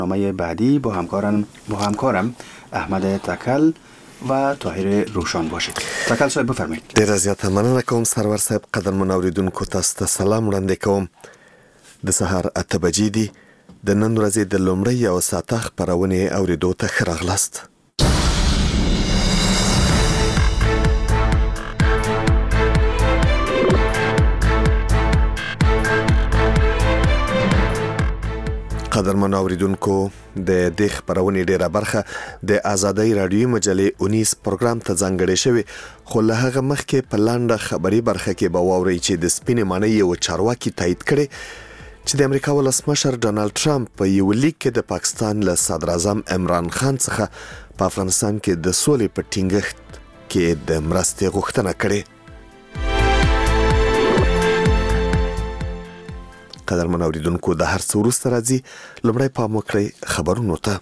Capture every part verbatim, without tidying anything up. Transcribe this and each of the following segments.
نامه بعدی با همکارم با همکارم احمد تکل و طاهر روشان باشید. تکل صاحب بفرمایید. ډیر زیاته مننه کوم سرور صاحب. قدرمن اوریدونکو تاسو ته سلام وړاندې کوم. د سهار اته بجې دي. د نن ورځې د لومړۍ یو ساعته خپرونې اوریدو ته ښه راغلاست. قدرمن اوریدونکو د دې خبرونې ډیره برخه د آزادۍ رادیوي مجلې اونیس پروګرام ته ځانګړې شوې، خو له هغه مخکې په لنډه خبري برخه کې به واورئ چې د سپینې ماڼۍ یو چارواکي تایید کړي چې د امریکا ولسمشر ډانلډ ټرمپ په یو لیک کې د پاکستان له صدر اعظم عمران خان څخه په افغانستان کې د سولې په ټینګښت کې د مرستې غوښتنه کړې. قدرمن اوریدونکو د هر څه وروسته راځي، لومړی پام وکړئ خبرونو ته.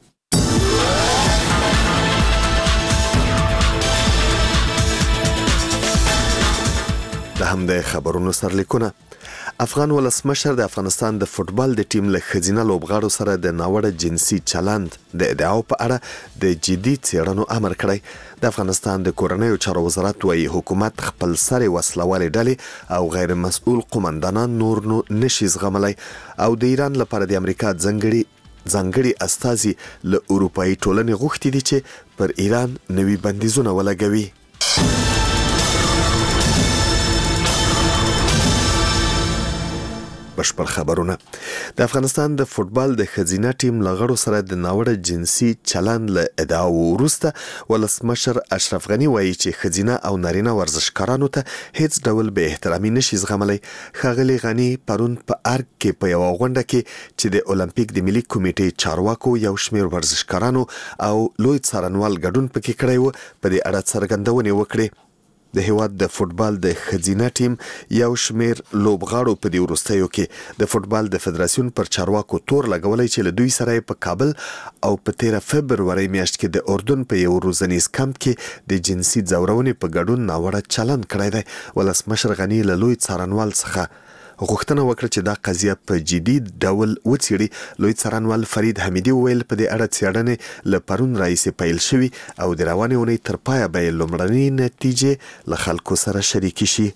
د همدې خبرونو سرلیکونه. افغان ولسمشر د افغانستان د فوټبال د ټیم له ښځینه لوبغاړو سره د ناوړه جنسي چلند د ادعاو په اړه د جدي څېړنو امر کړی. د افغانستان د کورنیو چارو وزارت وايي حکومت خپل سرې وسلوالې ډلې او غیر مسؤل قومندانان نور نو نشي زغملی او د ایران لپاره د امریکا ځانګړي ځانګړي استازي له اروپایي ټولنې غوښتي دي چې پر ایران نوي بندیزونه ولګوي. بشپړ خبرونه. د افغانستان د فوټبال د ښځینه ټیم له غړو سره د ناوړه جنسي چلند له ادعاو وروسته ولسمشر اشرف غني وایي چې ښځینه او نارینه ورزشکارانو ته هیڅ ډول به احترامي نشي زغملی. ښاغلي غني پرون په ارګ کې په یوه غونډه کې چې د اولمپیک د ملي کمیټې چارواکو یو شمېر ورزشکارانو او لوی څارنوال ګډون پکې کړی و، په دې اړه څرګندونې وکړې. د هیواد د فوټبال د ښځینه ټیم یو شمېر لوبغاړو په دې وروستیو کې د فوټبال د فدراسیون پر چارواکو تور لګولی چې له دوی سره په کابل او په تیره فبرورۍ میاشت کې د اردن په یو روزنیز کمپ کې د جنسي ځورونې په ګډون ناوړه چلند کړی دی. ولسمشر غني له لوی څارنوال څخه غوښتنه وکړه چې دا قضیه په جدي ډول وڅېړي. لوی څارنوال فرید حمیدي وویل په دې اړه څېړنې له پرون راهیسې پیل شوي او د روانې اونۍ تر پایه به یې لومړنۍ نتیجې له خلکو سره شریکې شي.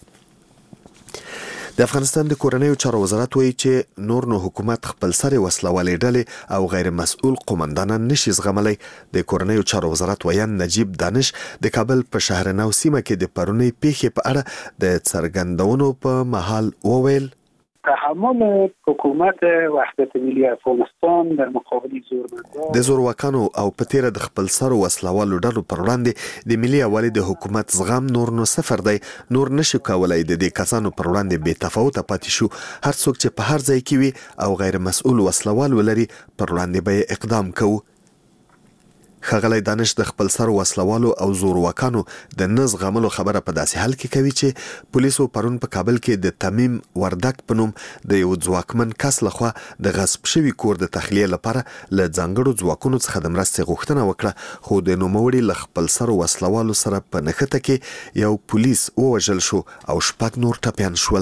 د افغانستان د کورنیو چارو وزارت وایي چې نور نو حکومت خپل سرې وسلوالې ډلې او غیر مسؤل قومندانان نشي زغملی. د کورنیو چارو وزارت ویان نجیب دانش د کابل په شهرنو سیمه کې د پرونۍ پیښې په اړه د څرګندونو په مهال وویل تحمل حکومت وحدت ملی افغانستان در مقابل زورمندان د زورواکانو او په تیره د خپل سرو وسلوالو ډلو پر وړاندې د ملي یووالي د حکومت زغم نور نو صفر دی. نور نشي کولای د دې کسانو پر وړاندې بې تفاوته پاتې شو. هر څوک چې په هر ځای کې وي او غیر مسؤل وسلوال ولري پر وړاندې به اقدام کوو. ښاغلی دانش د خپل سر وسلوالو او زورواکانو د نه زغملو خبره په داسې حال کې کوي چې پولیسو پرون په کابل کې د تمیم وردک په نوم د یو ځواکمن کس لخوا د غصب شوي کور د تخلیې لپاره له ځانګړو ځواکونو څخه د مرستې غوښتنه وکړه، خو د نوموړي له خپل سر وسلوالو سره په نښته کې یو پولیس ووژل شو او شپږ نور ټپیان شول.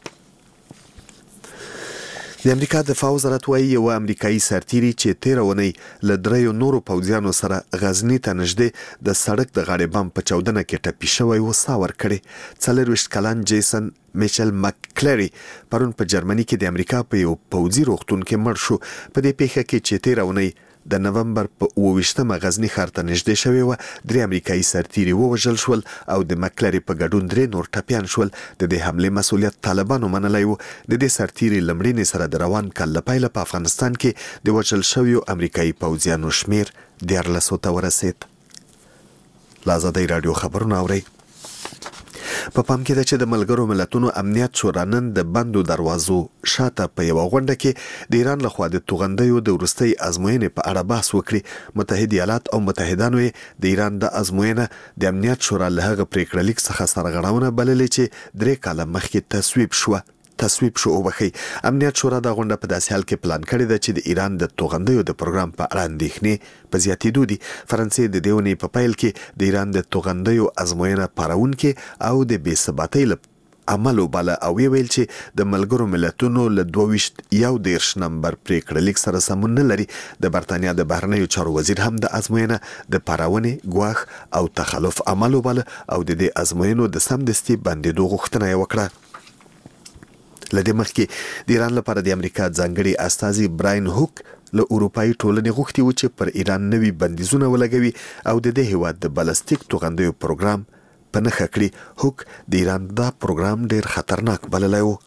د امریکا دفاع وزارت وایي یو امریکایي سرتیري چې تیره اونۍ له دریو نورو پوځیانو سره غزني ته نږدې د سړک د غاړې بم په چاودنه کې ټپي شوی و ساه ورکړې. څلرویشت کلن جیسن میچل مکلری پرون په جرمني کې د امریکا په یو پوځي روغتون کې مړ شو. په دې پیښه کې چې تیره اونۍ د نومبر په اووه ویشتمه غزني ښار ته نږدې شوې وه، درې امریکایي سرتیري ووژل شول او د مکلري په ګډون درې نور ټپیان شول. د دې حملې مسؤلیت طالبانو منلی و. د دې سرتیري له مړینې سره د روان کال له پیله په افغانستان کې د وژل شویو امریکایي پوځیانو شمېر دیارلسو ته ورسېد. له آزادۍ راډیو خبرونه اورئ. په پام کې ده چې د ملګرو ملتونو امنیت شورا نن د بندو دروازو شاته په یوه غونډه کې د ایران لخوا د توغندیو د وروستۍ ازموینې په اړه بحث وکړي. متحد ایالات او متحدانو یې د ایران د ازموینه د امنیت شورا له هغه پریکړه لیک څخه سرغړونه بللې چې درې کاله مخکې تصویب شوه. تصویب شو وبخي. امنیت شورا دا غونډه په داسې حال کې پلان کړې ده چې د ایران د توغندیو د پروګرام په اړه اندېښنې په زیاتېدو دي. فرانسې د دې اونۍ په پیل کې د ایران د توغندیو ازموینه پارونکې او د بې ثباتۍ عمل وباله او ویل چې د ملګرو ملتونو له دوه ویشت یو دیرش نمبر پریکړه لیک سره سمون نه لري. د برتانیا د بهرنیو چارو وزیر هم د ازموینه د پارونې ګواښ او تخلف عمل وباله او د دې ازموینو د سمدستي بندیدو غوښتنه یې وکړه. لدې مخکې د ایران لپاره د امریکا ځانګړي استازي براین هوک له اروپایي ټولنې غوښتي و چې پر ایران نوي بندیزونه ولګوي او د دې هیواد د بالستیک توغندیو پروګرام په نښه کړي. هوک د ایران دا پروګرام ډیر خطرناک بللی و.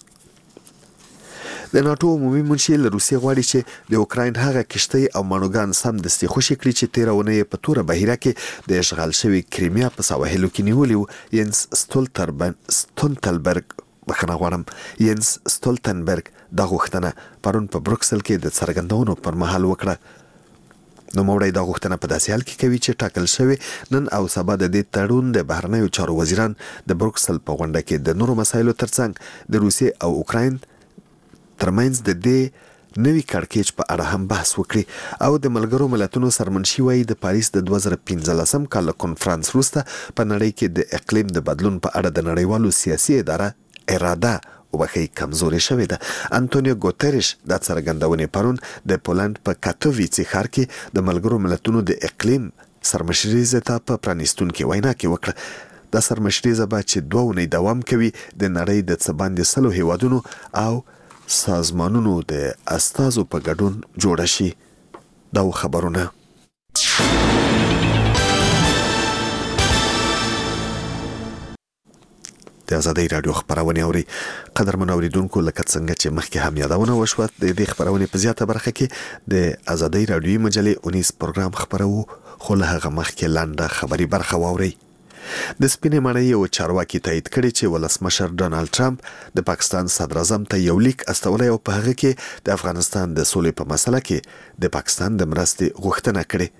د ناټو عمومي منشي له روسیې غواړي چې د اوکراین هغه کشتۍ او مانوګان سمدستي خوشي کړي چې تېره اونۍ په توره بحیره کې د اشغال شوي کریمیا په سواحلو کې نیولي وو. ینس ستولتنبرګ بخښنه غواړم ینس ستولتنبرګ دا غوښتنه پرون په بروکسل کې د څرګندونو پر مهال وکړه. نوموړی دا غوښتنه په داسې حال کې کوي چې ټاکل شوی نن او سبا د دې تړون د بهرنیو چارو وزیران د بروکسل په غونډه کې د نورو مسایلو ترڅنګ د روسیې او اوکراین ترمنځ د دې نوي کړکېچ په اړه هم بحث وکړي. او د ملګرو ملتونو سرمنشي وایي د پاریس د دوه زره پنځلسم کال له کنفرانس وروسته په نړۍ کې د اقلیم د بدلون په اړه د نړیوالو سیاسي اداره اراده وبخي کمزوري شوې ده. انټونیو ګوتریش د څرګندونې پرون د پولند په کاتوویڅ ښار کې د ملګرو ملتونو د اقلیم سرمشریزه ته په پرانیستونکې وینا کې وکړه. دا سرمشریزه به چې دوه اونۍ دوام کوي د نړۍ د څه باندې سلو هیوادونو او سازمانونو د استازو په ګډون جوړه شي. دا خبرونه د ازادۍ راډیو خبرونه اوري. قدرمن اوریدونکو لکه څنګه چې مخکې هم یادونه وشوه د دې خبرونه په زیاته برخه کې د ازادۍ راډیوي مجلې اونیس پروګرام خبرو خو له هغه مخکې لاندې خبري برخه واوري. د سپینې ماڼۍ یو چارواکي تایید کړي چې ولسمشر ډونالد ټرمپ د پاکستان صدر اعظم ته یو لیک استولی او په هغه کې د افغانستان د سولې په مسله کې د پاکستان د مرستې غوښتنه کړې.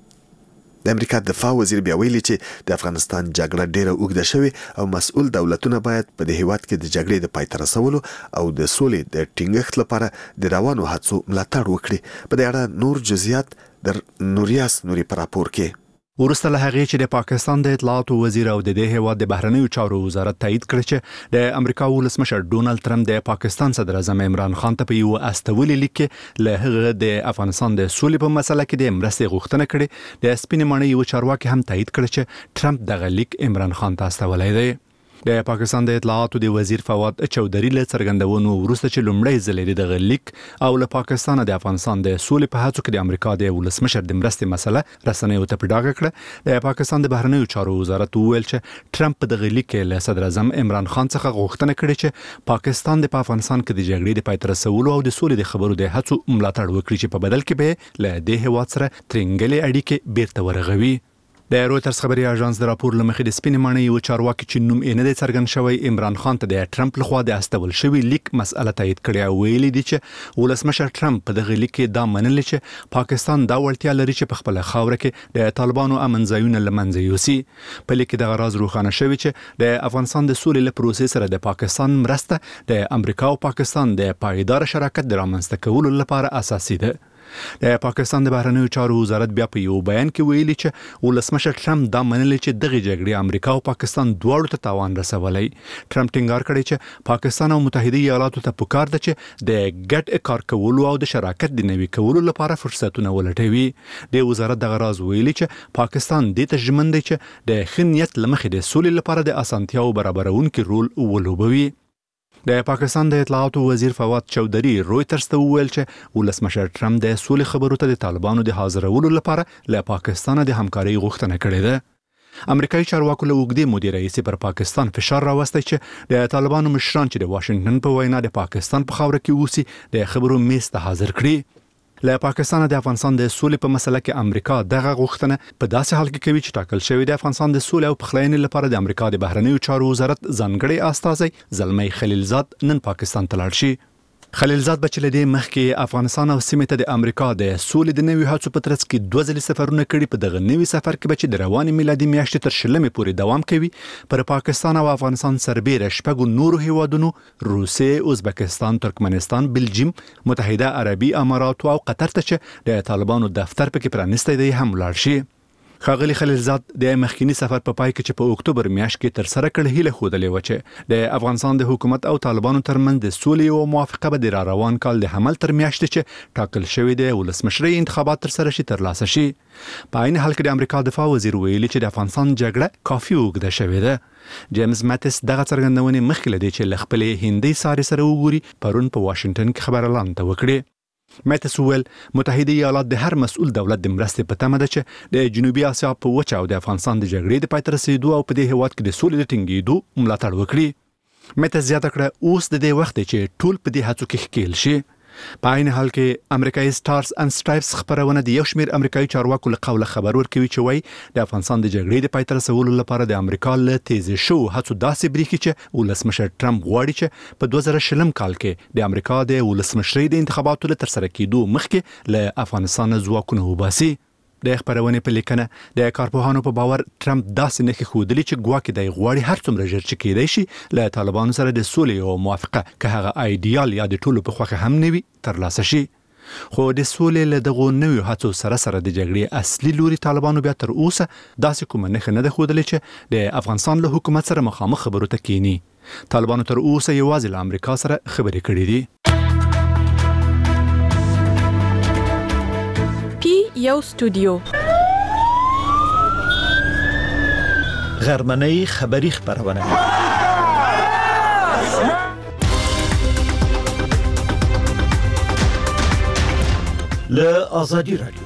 د امریکا دفاع وزیر بیا ویلي چې د افغانستان جګړه ډیره اوږده شوې او مسؤل دولتونه باید په دې هیواد کې د جګړې د پای ته رسولو او د سولې د ټینګښت لپاره د روانو هڅو ملاتړ وکړي. په دې اړه نور جزئیات در نوریاس نوري پر راپور کې. ورسته له هغې چې د پاکستان د اطلاعاتو وزیر او د دې هیواد د بهرنیو چارو وزارت تایید کړ چې د امریکا ولسمشر ډونالد ټرمپ د پاکستان صدر اعظم عمران خان ته په یو استولي لیک کې له هغه د افغانستان د سولې په مسله کې د مرستې غوښتنه کړې. د سپینې ماڼۍ یو چارواکي هم تایید کړ چې ټرمپ دغه لیک عمران خان ته استولی دی. د پاکستان د اطلاعاتو د وزیر فواد چودري له څرګندونو وروسته چې لومړی ځل د دغه لیک او له پاکستان د افغانستان د سولې په هڅو کې د امریکا د ولسمشر د مرستې مسله رسنیو ته په ډاګه کړه. د پاکستان د بهرنیو چارو وزارت وویل چې ټرمپ په دغه لیک له صدر اعظم عمران خان څخه غوښتنه کړې چې پاکستان د افغانستان کې د جګړې د پای ته رسولو او د سولې د خبرو د هڅو ملاتړ وکړي چې په بدل کې به له دې هیواد سره ترنګلې اړیکې بیرته ورغوي. د رويټرز خبري اژانس د راپور لمخې د سپینې ماڼۍ یو چارواکي چې نوم یې نه دی څرګند شوی عمران خان ته د ټرمپ لخوا د استول شوی لیک مسأله تایید کړې او ویلي دي چې ولسمشر ټرمپ په دغه لیک کې دا منل چې پاکستان دا وړتیا لري چې په خپل خاوره کې د طالبانو امن ځایونه لمنځه یوسي. په لیک کې دغه راز روښانه شوی چې د افغانستان د سولې له پروسې سره د پاکستان مرسته د امریکا او پاکستان د پایدار شراکت د رامنځته کولو لپاره اساسي ده. د پاکستان د بهرنیو چارو وزارت بیا په یو بیان کې ویلي چې ولسمشر ټرمپ دا منلي چې دغه جګړې امریکا او پاکستان دواړو ته تاوان رسولی. ټرمپ ټینګار کړی چې پاکستان او متحده ایالاتو ته پکار ده چې د ګډ کار کولو او د شراکت د نوي کولو لپاره فرصتونه ولټوي. د وزارت دغه راز ویلي چې پاکستان دې ته ژمن دی چې د ښه نیت له مخې د سولې لپاره د اسانتیاو برابرونکي رول ولوبوي. د پاکستان د اطلاعاتو وزیر فواد چودري رويټرز ته وویل چې ولسمشر ټرمپ د سولې خبرو ته د طالبانو د حاضرولو لپاره له پاکستان د همکارۍ غوښتنه کړې ده. امریکایي چارواکو له اوږدې مودې راهیسې پر پاکستان فشار راوستی چې د طالبانو مشران چې د واشنگټن په وینا د پاکستان په خاوره کې اوسي د خبرو میز ته حاضر کړي. له پاکستان د افغانستان د سولې په مسله کې امریکا دغه غوښتنه په داسې حال کې کوي چې ټاکل شوی د افغانستان د سولې او پخلاینې لپاره د امریکا د بهرنیو چارو وزارت ځانګړی استازی زلمی خلیلزاد نن پاکستان ته لاړ شي. خلیلزاد به چې له دې مخکې افغانستان او سیمې ته د امریکا د سولې د نوي هڅو په ترڅ کې دوه ځلې سفرونه کړي. په دغه نوي سفر کې به چې د روانې میلادي میاشتې تر شلمې پورې دوام کوي پر پاکستان او افغانستان سربیره شپږو نورو هیوادونو روسیې، ازبکستان، ترکمنستان، بلجیم، متحده عربي امارات او قطر ته چې د طالبانو دفتر پکې پرانیستی دی هم لاړ شي. ښاغلي خلیلزاد د مخکینی سفر په پای کې چې په اکتوبر میاشت کې تر سره کړ هیله خوده و چې د افغانستان د حکومت او طالبانو ترمنځ د سولې او موافقه به د را روان کال د حمل تر میاشت چې ټاکل شوی دی ولسمشري انتخابات تر سره شي تر لاسه شي. په عین حال کې د امریکا دفاع وزیر ویلي چې د افغانستان جګړه کافي اوږده شوې ده. جیمز ماتس دغه څرګندونې مخکې لدی چې لخپلې هندي ساري سره وګوري پرون په واشنگټن کې خبر اعلان ته وکړي. ماتس ویل متحده ایالات د هر مسؤل دولت د مرستې په تمه ده چې د جنوبي اسیا په وچه او د افغانستان د جګړې د پای ته رسیدو او په دې هیواد کې د سولې د ټینګېدو ملاتړ وکړي. ماتس زیاته کړه اوس د دې وخت چې ټول په دې هڅو کې ښکېل شي. په عین حال کې امریکایي سټارز اند سټرایپس خبرونه د یو شمېر امریکایي چارواکو له قوله خبر ورکوي چې وایي د افغانستان د جګړې د پای ته رسولو لپاره د امریکا له تیزې شو هڅو داسې بریښي چې ولسمشر ټرمپ غواړي چې په دوه زره شلم کال کې د امریکا د ولسمشرۍ د انتخاباتو له ترسره کېدو مخکې له افغانستان ځواکونه وباسي. د خبرونې په لیکنه د کارپوهانو په باور ټرمپ داسې نښې ښودلې چې ګواکې دی غواړي هر څومره ژر چې کېدای شي له طالبانو سره د سولې او موافقه که هغه ایډیال یا د ټولو په خوښه هم نه وي ترلاسه شي. خو د سولې له دغو نویو هڅو سره سره د جګړې اصلي لوري طالبانو بیا تر اوسه داسې کومه نښه نه ده ښودلې چې د افغانستان له حکومت سره مخامخ خبرو ته کېني. طالبانو تر اوسه یوازې له امریکا سره خبرې کړې دي. یو استودیو غرمنۍ خبری خبرونه له آزادی رادیو.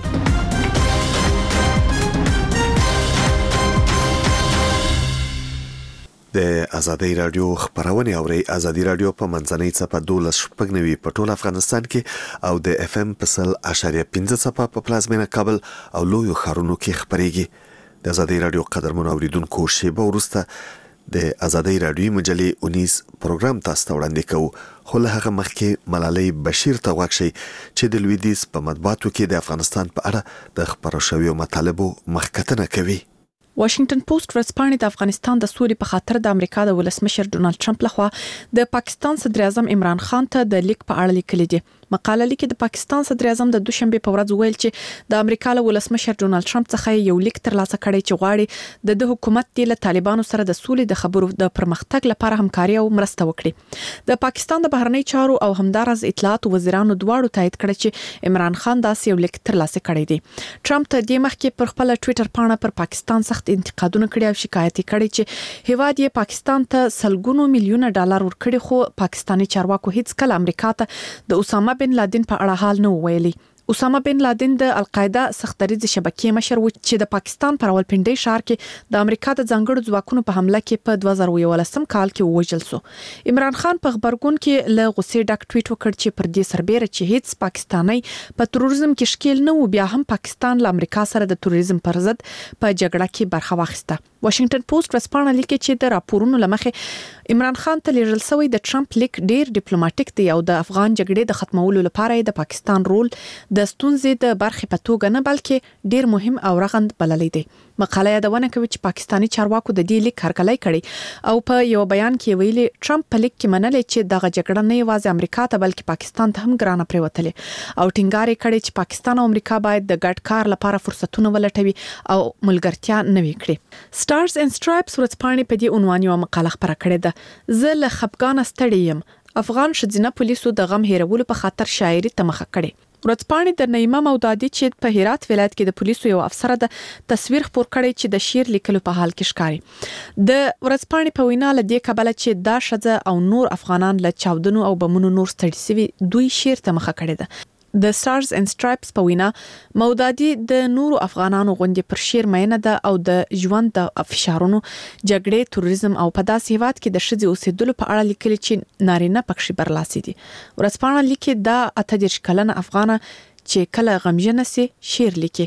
د ازادي رادیو خبرونه اوري. ازادي رادیو په منځنۍ صفه دولس شپږ نوي په ټول افغانستان کې او د اف ام په سل اشاریه پنځه صفه په پلازمینه کابل او لویو ښارونو کې خبريږي. د ازادي رادیو قدرمن اوریدونکو شیبه ورسته د ازادي رادیو مجلې اونیس پروګرام تاسو ته وړاندې کوو. خو له هغه مخکې ملالۍ بشیر ته وښی چې د لویدیز په مطبوعاتو کې د افغانستان په اړه د خبرو شویو مطالبو مخکتنه کوي. واشنگټن پوسټ ورځپاڼې د افغانستان د سولې په خاطر د امریکا د ولسمشر ډونالد ټرمپ لخوا د پاکستان صدر اعظم عمران خان ته د لیک په اړه لیکلي دي. مقاله لیکي د پاکستان صدر اعظم د دوشنبه په ورځ ویل چې د امریکا له ولسمشر ډونالد ټرمپ څخه یو لیک ترلاسه کړی چې غواړي د د حکومت د طالبانو سره د سولې د خبرو د پرمختګ لپاره همکاري او مرسته وکړي. د پاکستان د بهرنی چارو او همدارس اطلاعات وزیرانو دواړو تایید کړی چې عمران خان داسې یو لیک ترلاسه کړی دی. ټرمپ ته د مخکې پر خپل ټوئیټر پاڼه پر پاکستان سخت انتقادونه کړي او شکایت کړي چې هیواد یې پاکستان ته سلګونو میلیونه ډالر ورکړي خو پاکستاني چارواکو هیڅ کله امریکا ته د اسامه بن لادن په اړه حال نه ویلي. اسامه بن لادن د القاعده سختریز شبکې مشر و چې د پاکستان پر راولپنډي ښار کې د امریکا د ځانګړو ځواکونو په حمله کې په دوه زره یولسم کال کې وژل شو. عمران خان په خبرګون کې له غصې ډک ټویټ وکړ چې پر دې سربېره چې هیڅ پاکستانی په تروریزم کې شکیل نه و بیا هم پاکستان له امریکا سره د تروریزم پر ضد په جګړه کې برخه واخیسته. واشنگټن پوسټ ورځپاڼه لیکي چې د راپورونو لمخې عمران خان ته لیږل شوی د ټرمپ لیک ډیر ډیپلوماټیک دی او د افغان جګړې د ختمولو لپاره د پاکستان رول د ستونزې د برخې په توګه نه بلکې ډیر مهم او رغند بللی دی. مقاله یادونه کوي چې پاکستانی چارواکو د دې لیک هرکلی کړي او په یو بیان کې ویلي ټرمپ په لیک کې منلې چې دغه جګړه نه یوازې امریکا ته بلکې پاکستان ته هم ګرانه پریوتلې او ټینګار کړي چې پاکستان او امریکا باید د ګډ کار لپاره فرصتونه ولټوي او ملګرتیا نوي کړي. سټارز اند سټرایپس ورځپاڼې په دې عنوان یو مقاله خپره کړې ده. زه له خپګان ستړی یم. افغان ښځینه پولیسو د غم هیرولو په خاطر شاعري ته مخه کړې. ورځپاڼې د نعیمه مودادي چې په هرات ولایت کې د پولیسو یو افسر د تصویر خپور کړی چې د شعر لیکلو په حال کې ښکاري. د ورځپاڼې په وینا له دې کبله چې دا ښځه او نور افغانان له چاودنو او بمونو نور ستړي شوي دوی شعر ته مخه کړې ده. د سټارز اند سټرایپس په وینا مودادي د نورو افغانانو غونډې پر شعر مینه ده او د ژوند د فشارونو جګړې تروریزم او په داسې هیواد کې د ښځې اوسېدلو په اړه لیکلي چې نارینه پکښې برلاسي دي. ورځپاڼه لیکي دا اته دېرش کلنه افغانه چې کله غمجنه سي شعر لیکي.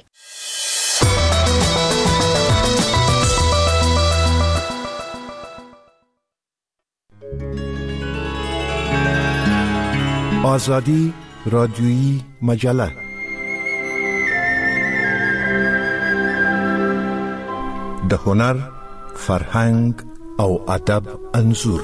آزادی رادیویی مجله د هنر، فرهنګ او ادب انځور.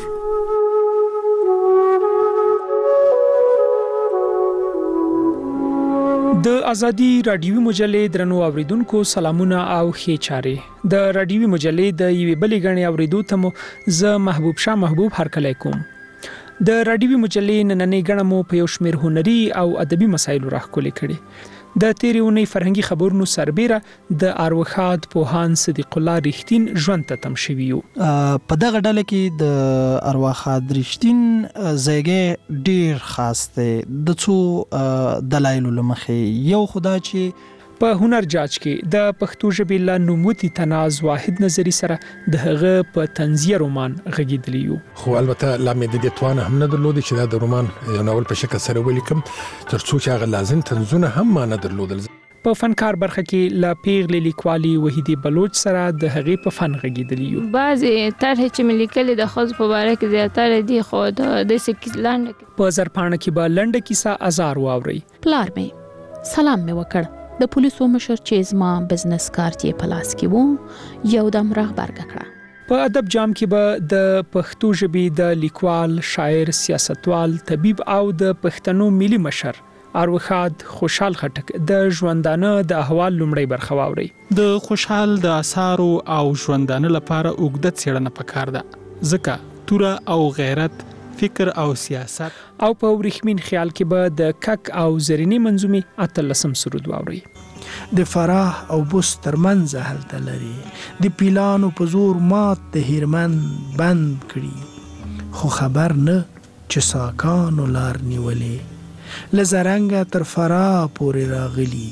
د ازادي رادیوي مجلې درنو اوریدونکو سلامونه او ښه چاره د رادیوي مجلې د یوې بلې غړي اوریدو ته مو ز محبوب شاه محبوب هرکلی کوم. د رادیوي مجلې نننې غړي مو په یو شمېر هنري او ادبي مسایلو راخولې کړي. د تیرې اونۍ فرهنګي خبرونو سربېره د اروخاد پوهان صدیق الله رښتین ژوند ته تم شوی یو. په دغه ډله کې د اروخاد رښتین ځایګی ډیر خاص دی د څو دلایلو لمخې. یو خدا چې په هنر جاج کې د پښتو ژبې له نوموتي تناز واحد نظری سره د هغه په طنزیه رومان غږیدلی یو. خو البته لا مې د دې توانه هم نه درلودې چې دا د رومان یو ناول په شکل سره ولیکم تر څو چې هغه لازم طنزونه هم ما نه درلودل. په فنکار برخه کې لا پیغلې لیکوالي وحیدی بلوچ سره د هغې په فن غږیدلی یو. بعضې طرحې چې مې لیکلې د ښځو په باره کې زیاتره دي خو د داسې لنډه په زرپاڼه کې به لنډه کیسه ازار واورئ. پلار مې سلام مې وکړ. د پولیسو مشر چې زما بزنس کارت یې په لاس کې وو یو دم راغبرګه کړه. په ادب جام کې به د پښتو ژبې د لیکوال، شاعر، سیاستوال، طبيب او د پښتنو ملي مشر اروخاد خوشحال خټک د ژوندانه د احوال لومړی برخه واوري. د خوشحال د آثارو او ژوندانه لپاره اوږده څېړنه پکار ده ځکه توره او غیرت، فکر او سیاست او په ورېښمین خیال کې به د کک او زرینې منظومې اتلسم سرود واوري. د فراه او بوس ترمنځ هلته لري د پیلانو په زور مات د هیرمن بند کړي خو خبر نه چې ساکانو لار نیولې له زرنګه تر فراه پورې راغلي.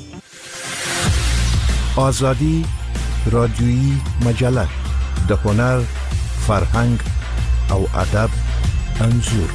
آزادی رادیویی مجله د هنر، فرهنګ او ادب انځور.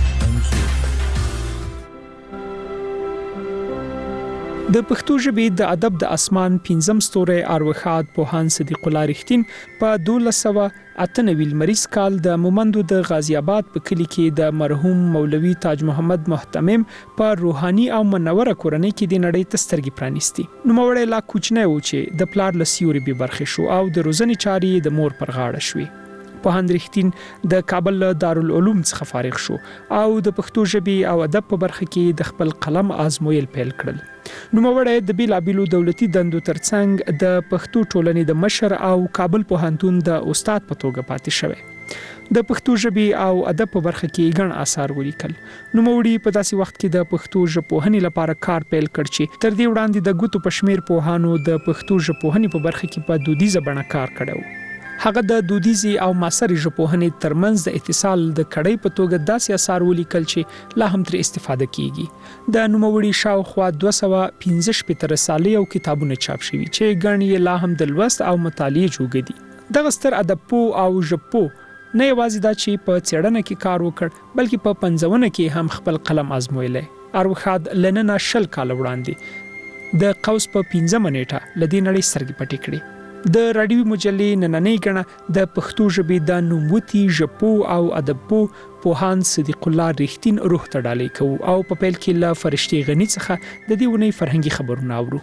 د پښتو ژبې د ادب د اسمان پنځم ستوری اروخاد پوهان صدیق الله رښتین په دولس سوه اته نوي لمریز کال د مومندو د غازی آباد په کلی کې د مرحوم مولوي تاج محمد محتمم په روحاني او منوره کورنۍ کې د نړۍ ته سترګې پرانیستي. نوموړی لا کوچنی و چې د پلار له سیوري بې برخې شو او د روزنې چارې د مور پر غاړه شوې. پوهاند رښتین د کابل دارالعلوم څخه فارغ شو او د پښتو ژبې او ادب په برخه کې د خپل قلم آزمویل پیل کړل. نوموړی د بیلابیلو دولتي دندو ترڅنګ د پښتو ټولنې د مشر او کابل پوهنتون د استاد په توګه پاتې شوی. د پښتو ژبې او ادب په برخه کې ګڼ آثار ولیکل. نوموړي په داسې وخت کې د پښتو ژبپوهنې لپاره کار پیل کړ چې تر دې وړاندې د ګوتو په شمیر پوهانو د پښتو ژبپوهنې په برخه کې په دودیزه بڼه کار کړی. هغه د دودیزي او معاصرې ژبپوهنې ترمنځ د اتصال د کړۍ په توګه داسې آثار ولیکل چې لا هم ترې استفاده کیږي. د نوموړي شاوخوا دوه سوه پنځه شپېته رسالې او کتابونه چاپ شوي چې ګڼ یې لا هم د لوست او مطالعې جوګه دي. دغه ستر ادبپوه او ژبپوه نه یوازې دا چې په څېړنه کې کار وکړ بلکې په پنځونه کې هم خپل قلم آزمویلی. اروخاد له ننه شل کاله وړاندې د قوس په پنځمه نیټه له دې نړۍ سترګې پټې کړې. د رادیوي مجلې نننۍ غړه د پښتو ژبې د نوموتي ژبپوه او ادبپوه پوهاند صدیق الله رښتین روح ته ډالۍ کوو او په پیل کې له فرشتي غني څخه د دې ونې فرهنګي خبرونه اورو.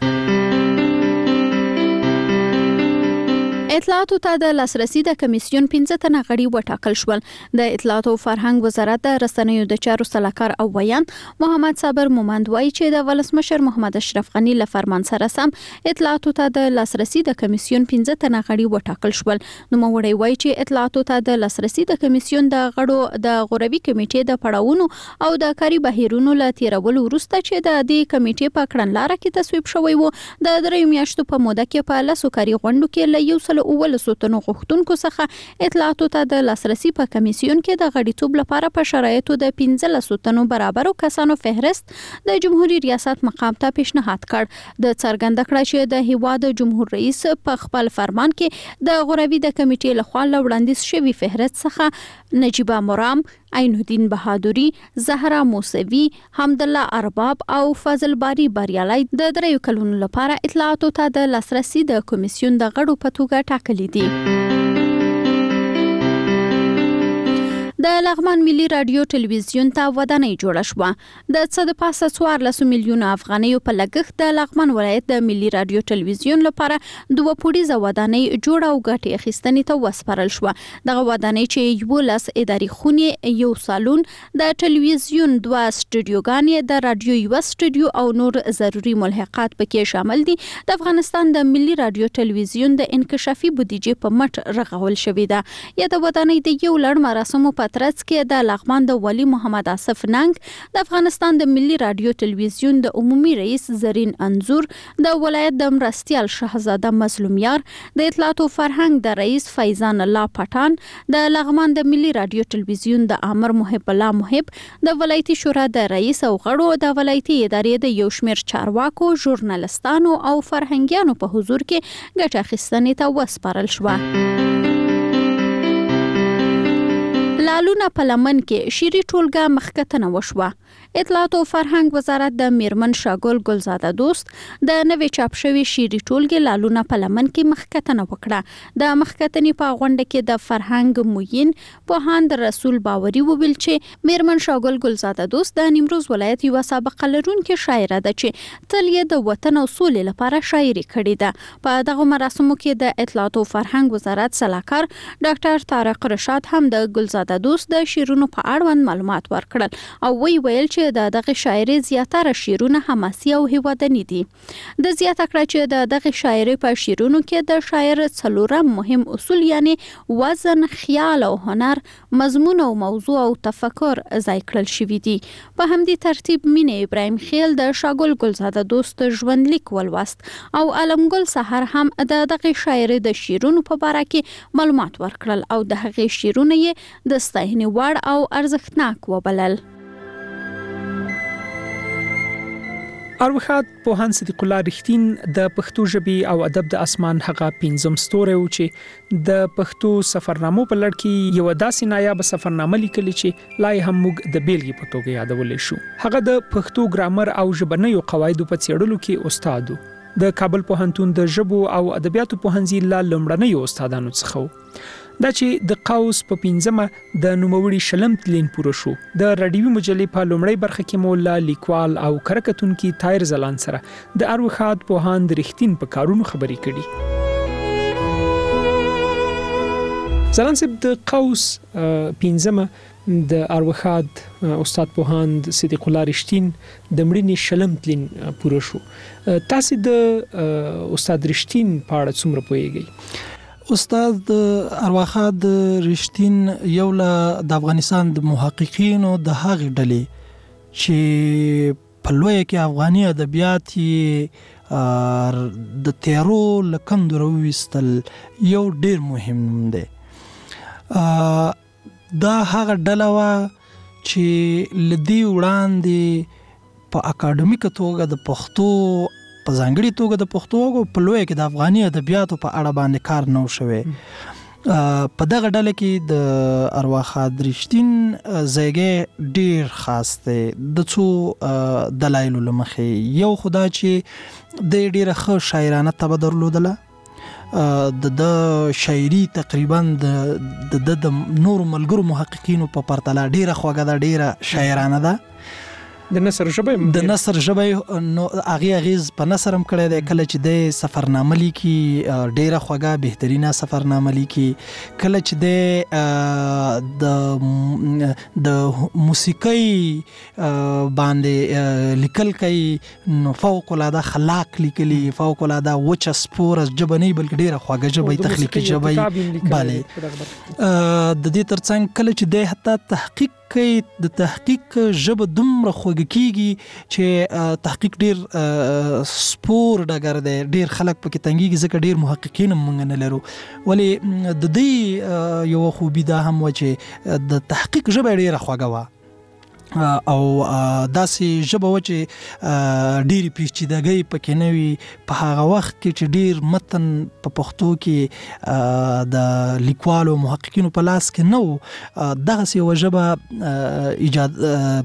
اطلاعاتو ته د لاسرسي د کمیسیون پنځه تنه غړي وټاکل شول. د اطلاعات او فرهنګ وزارت د رسنیو د چارو سلاکار او ویان محمد صابر مومند وایي چې د ولسمشر محمد اشرف غنی له فرمان سره سم اطلاعاتو ته د لاسرسي د کمیسیون پنځه تنه غړي وټاکل شول. نو موړی وایي چې اطلاعاتو ته د لاسرسي د کمیسیون د غړو د غوروي کمیټې د پړاوونو او د کاري بهیرونو له تیرولو وروسته چې د دې کمیټې په کړنلاره کې تصویب شوی وو د دریو میاشتو په موده کې په لاسو کاري غونډو کې له یو سل اولسو تنو غوښتونکو څخه اطلاعاتو ته د لاسرسي په کمیسیون کې د غړیتوب لپاره په شرایطو د پنځلسو تنو برابرو کسانو فهرست د جمهوریت ریاست مقام ته پیشنهاد کړ. د څرګنده کړه چې د هیواد جمهور رئیس په خپل فرمان کې د غوروي د کمیټې لخوا وړاندیز شوی فهرست څخه نجیبه مرام، عین الدین بهادری، زهرا موسوی، حمدالله ارباب او فضل باری بریالي د دریو کلونو لپاره اطلاعاتو ته د لاسرسي د کمیسیون د غړو په توګه ټاکلي دي. د لغمان ملي رادیو ټلویزیون ته ودانۍ جوړه شوه. د څه د پاسه څوارلس میلیونه افغانیو په لګښت د لغمان ولایت د ملي رادیو ټلویزیون لپاره دوه پوړیزه ودانۍ جوړه او ګټې اخیستنې ته وسپارل شوه. دغه ودانۍ چې یولس اداري خونې، یو سالون، د ټلویزیون دوه سټوډیوګانې، د رادیو یو سټوډیو او نور ضروري ملحقات پکې شامل دي. د افغانستان د ملي رادیو ټلویزیون د انکشافي بودیجې په مټ رغول شوې ده. یا د ودانۍ د یو لړ مراسمو په ترڅ کې د لغمان د ولی محمد آصف ننګ، د افغانستان د ملي رادیو ټلویزیون د عمومي رئیس زرین انزور، د ولایت د مرستیال شهزاده مظلوم یار، د اطلاعات او فرهنګ د رئیس فیضان الله پټان، د لغمان د ملي رادیو ټلویزیون د امر محب الله محب، د ولایتي شورا د رئیس او غړو، د ولایتي ادارې د یو شمېر چارواکو، ژورنالستانو او فرهنګیانو په حضور کې ګټه اخیستنې ته وسپارل شوه. لالونه په لمن کې شيري ټولګه مخکتنه وشوه. اطلاعات او فرهنګ وزارت د میرمن شاګل ګلزاده دوست د نوې چاپ شوی شيري ټولګه لالونه په لمن کې مخکتنه وکړه. د مخکتنې په غونډه کې د فرهنګ موین پوهاند رسول باوري وویل چې میرمن شاګل ګلزاده دوست د نیمروز ولایت یو سابقه لرونکې شاعره ده چې تل یې د وطن او سولې لپاره شاعري کړې ده. په دغه مراسمو کې د اطلاعات او فرهنګ وزارت سلاکار ډاکټر طارق رشاد هم د ګلزاده دوست د شیرونو په اړوند معلومات ورکړل او وی ویل چې د دغه شاعري زیاتره شیرونه حماسي او هیوادني دي. د زیاته کړه چې د دغه شاعري په شیرونو کې د شاعر څلورم مهم اصول یعنی وزن، خیال او هنر، مضمون او موضوع او تفکر ځای کړل شوی دي. په همدې ترتیب مینه ابراهیم خیل د شاګل ګلزاده دوست ژوندلیک ولوست او علمګل سحر هم د دغه شاعري د شیرونو په اړه کې معلومات ورکړل او د هغه شیرونه یې د ستاینې وړ او ارزښتناک وبلل. اروخات پوهاند صدیق الله رښتین د پښتو ژبې او ادب د اسمان هغه پنځم ستوری و چې د پښتو سفرنامو په لړ کې یو داسې نایاب سفرنامه لیکلې چې لا هم موږ د بیلګې په توګه یادولای شو. هغه د پښتو ګرامر او ژبنیو قواعدو په څېړلو کې استاد و. د کابل پوهنتون د ژبو او ادبیاتو پوهنځي لا لومړنیو استادانو څخه و. دا چې د قوس په پنځمه د نوموړي شلم تلین پوره شو. د رادیوي مجلې په لومړی برخه کې مولا لیکوال او کرکټونکي تایر زلان سره د اروخات پوهاند رښتین په کارونو خبرې کړي. زلان صاحب د قوس پنځمه د اروخات استاد پوهاند صدیق الله رښتین د مړینې شلم تلین پوره شو. تاسو د استاد رښتین په اړه څومره پوهیږئ؟ استاد ارواخات رښتین یو له د افغانستان د محققینو د هغې ډلې چې په لویه کې افغاني ادبیات د تیارو له کندو راوویستل یو ډیر مهم نوم دی. دا هغه ډله وه چې له دې وړاندې په اکاډمیکه توګه د پښتو په ځانګړي توګه د پښتو او په لویه کې د افغاني ادبیاتو په اړه باندې کار نه شوی. په دغه ډله کې د ارواخات رښتین ځای ډیر خاص دی د څو دلایلو له مخې. یو خو دا چې د ډیره ښه شاعرانه طبع درلودله. د د شاعري تقریبا د د نورو ملګرو محققینو په پرتله ډیره خوږه ده، ډیره شاعرانه ده. د نثر ژبه د نثر ژبه نو هغه اغیز په نثر هم کړی دی. کله چې د سفرنامه لیکي ډیره خوږه بهترینه سفرنامه لیکي. کله چې د د موسیقۍ باندې لیکل کوي نو فوق العاده خلاق لیکلي، فوق العاده وچه سپوره ژبه نه بلکې ډیره خوږه ژبه، تخلیقي ژبه. بله د دې ترڅنګ کله چې د حتی تحقیق کوي د تحقیق ژبه دومره خوږه کیږي چې تحقیق ډیر سپور ډګر دی، ډیر خلک پکې تنګیږي ځکه ډیر محققین هم موږ نه لرو. ولې د دې یو خوبي دا هم و چې د تحقیق ژبه ډیره خوږه وه. او داسې ژبه و چې ډېرې پیچیدګۍ پکې نه وي. په هغه وخت کې چې ډېر متن په پښتو کې د لیکوالو محققینو په لاس کې نه و، دغسې یوه ژبه ایجاد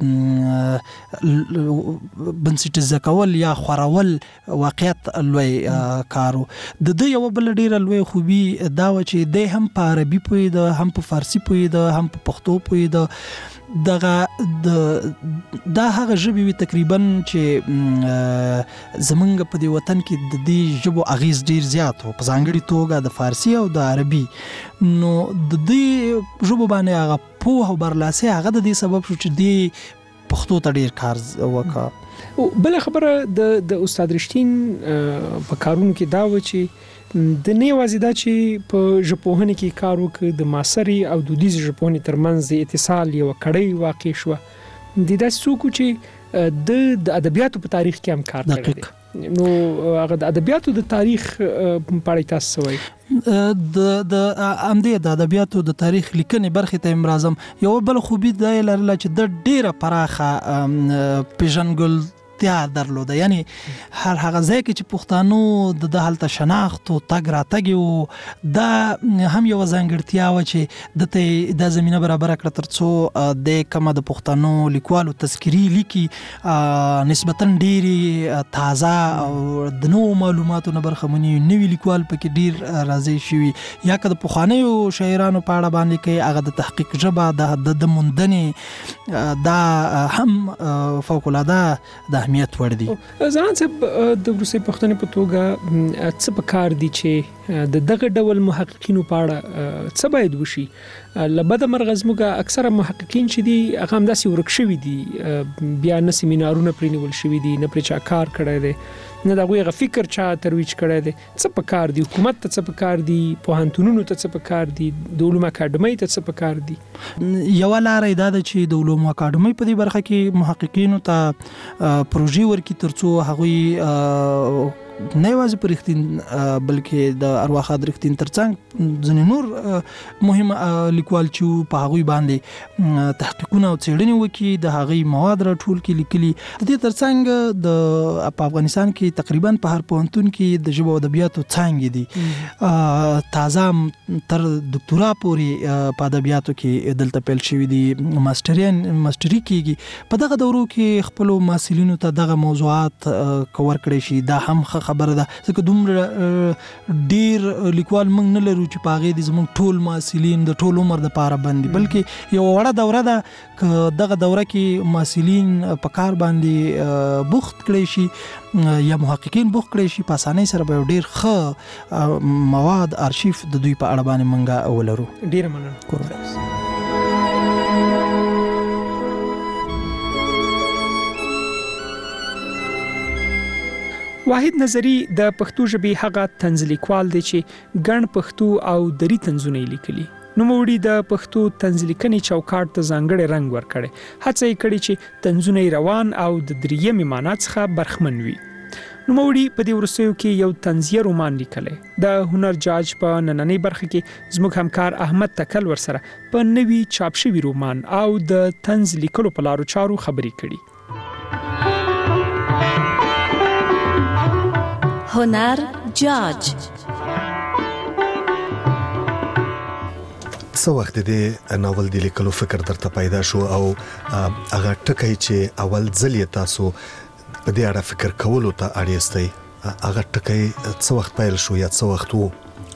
بنسټیزه کول یا خورول واقعیت لوی کار و. د ده یوه بله ډېره لوی خوبي دا وه چې دی هم په عربي پوهېده، هم په فارسي پوهېده، هم په پښتو پوهېده. دغه د دا هغه ژبې وي تقریبا چې زمونږ په دې وطن کې د دې ژبو اغیز ډیر زیات و، په ځانګړې توګه د فارسي او د عربي. نو د دې ژبو باندې هغه پوهه او برلاسي هغه د دې سبب شو چې دې پښتو ته ډیر کار وکړه. بل خبره د د استاد رښتین په کارونو کې دا و چې د نه یوازې دا چې په ژبپوهنې کې کار وکړ، د معاصرې او دودیزې ژبپوهنې ترمنځ د اتصال یوه کړۍ واقع شوه. د داسې څوک چې د د ادبیاتو په تاریخ کې هم کار کړی دی، نو هغه د ادبیاتو د تاریخ په اړه تاسو څه وایي؟ د د همدې د ادبیاتو د تاریخ لیکنې برخې ته هم راځم. یوه بله خوبي دا یې لرله چې د ډېره پراخه پیژنګل درلوده، یعنی هر هغه ځای کې چې پښتانو د د هلته شناخت او تګ راتګ و، دا هم یوه ځانګړتیا وه چې دته دا زمینه برابره کړه تر څو د کومه د پښتنو لیکوالو تذکري لیکي نسبتا ډېرې تازه او د نوو معلوماتو نه برخمنې، نوي لیکوال پکې ډېر راځي شوي، یا که د پخوانیو شاعرانو په اړه باندې کوي هغه د تحقیق ژبه د د موندنې دا هم فوق العاده د اهمیت وړ دي. ځان صاحب د روسي پښتنې په توګه څه په کار دي چې د دغه ډول محققینو په اړه څه باید وشي؟ لبد مرغ زموږ اکثره محققین چې دي هغه همداسې ورک شوي دي، بیا نه سیمینارونه پرې نیول شوي دي، نه پرې چا کار کړی دی، نه د هغوی هغه فکر چا ترویج کړی دی. څه په کار دي؟ حکومت ته څه په کار دي؟ پوهنتونونو ته څه په کار دي؟ د علومو اکاډمۍ ته څه په کار دي؟ یوه لاره دا ده چې د علومو اکاډمۍ په دې برخه کې محققینو ته پروژې ورکړي تر څو هغوی نه یوازې په رښتین بلکې د ارواح خاد رښتین ترڅنګ ځینې نور مهم لیکوال چې په هغوی باندې تحقیقونه او څېړنې وکړي، د هغوی مواد راټول کړي لیکلي. د دې ترڅنګ د په افغانستان کې تقریبا په هر پوهنتون کې د ژبو او ادبیاتو څانګې دي، تازه تر دکتورا پورې په ادبیاتو کې دلته پیل شوي دي، ماسټریان ماسټري کېږي. په دغه دورو کې خپلو محصلینو ته دغه موضوعات کور کړی شي، دا هم خبره ده، ځکه دومره ډیر لیکوال موږ نه لرو چې په هغې دې زموږ ټول محصلین د ټول عمر دپاره بند دي، بلکې یوه وړه دوره ده. که دغه دوره کې محصلین په کار باندې بوخت کړی شي یا محققین بوخت کړی شي، په اسانۍ سره به یو ډیر ښه مواد ارشیف د دوی په اړه باندې موږ ولرو. ډیره مننه. واحد نظری د پښتو ژبې هغه طنز لیکوال دی چې ګڼ پښتو او دری طنزونه لیکلي. نوموړي د پښتو طنز لیکنې چوکاټ ته ځانګړی رنګ ورکړی، هڅه یې کړې چې طنزونه روان او د دریمې معنا څخه برخمن وي. نوموړي په دې وروستیو کې یو طنزیه رومان لیکلی. د هنر جاج په نننۍ برخه کې زموږ همکار احمد تکل ورسره په نوي چاپ شوي رومان او د طنز لیکلو په لارو چارو خبرې کړي. هنر جاج. څه وخت د ناول د لیکلو فکر درته پیدا شو او هغه ټکی چې اول ځل یې تاسو په دې اړه فکر کولو ته اړیستی، هغه ټکی څه وخت پیل شو یا څه وخت وو؟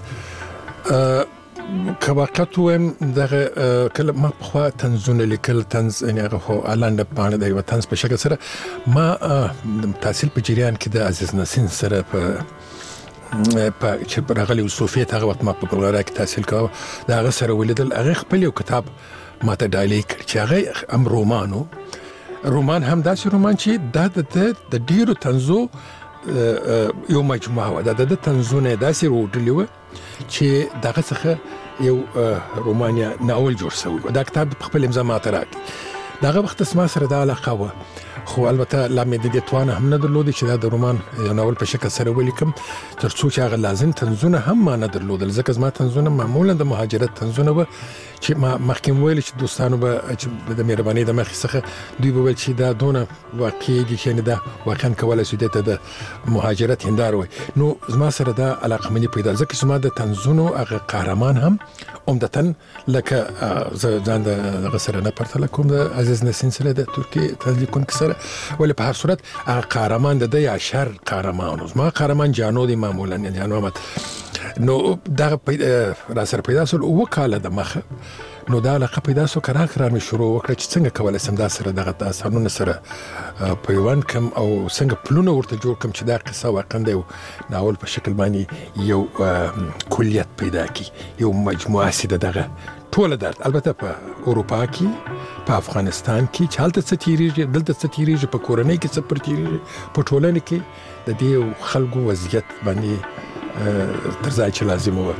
که واقعیت ووایم دغه کله ما پخوا طنزونه لیکل، طنز یعنې هغه خو لنډه پاڼه د یوه طنز په شکل سره. ما تحصیل په جریان کې د عزیز نسین سره په په چې راغلی و صوفیت، هغه وخت ما په بلغاریا کې تحصیل کاوه، د هغه سره ولیدل. هغې خپل یو کتاب ما ته ډالۍ کړ چې هغه هم رومان و. رومان هم داسې رومان چې دا د د ډېرو طنزو یو مجموعه وه. دا د طنزونه یې داسې راوډلي وه چې دغه څخه یو رومان یا ناول جوړ شوی و. دا کتاب په خپل امضا ماته راکړي. دغه وخت اسما سره دا علاقه و خو البته لا مې د دې توان هم نه درلودي چې دا د رومان یو ناول په شکل سره ولیکم ترڅو چې هغه لازم تنظونه هم ما نه درلودل ځکه زما تنظونه معمولا د مهاجرت تنظونه و چې ما مخکې ویل چې دوستانو به د مهرباني د مخې څخه دوی به ویل چې دا دونه واقعي دي چې دا واقعا کولای شي ته د مهاجرت هندار وي نو زما سره دا علاقه مې پیدا ځکه چې زما د تنظونو هغه قهرمان هم عمدتاً لکه ځان د سره نه پرتله کوم د عزیز نسین سره د ترکیه تلیکونکي سره ولې په هر صورت هغه قهرمان د یا شر قهرمان زما قهرمان جانو دی معمولا جانو احمد نو دا را سره پیدا سول وکاله د مخه نو دا علاقه پیدا سو کرا کرا مې شروع وکړه چې څنګه کولای سم دا سره دغه داستانونه سره پیوند کم او څنګه پلونه ورته جوړ کم چې دا قصه واقعا دی ناول په شکل باندې یو کلیت پیدا کی یو مجموعه سي دغه ټول درد البته په اروپا کې په افغانستان کې چې هلته څه تیریږي دلته څه تیریږي په کورنۍ کې څه پر تیریږي په ټولنه کې د دې خلکو وضعیت باندې تر ځای چې لازم و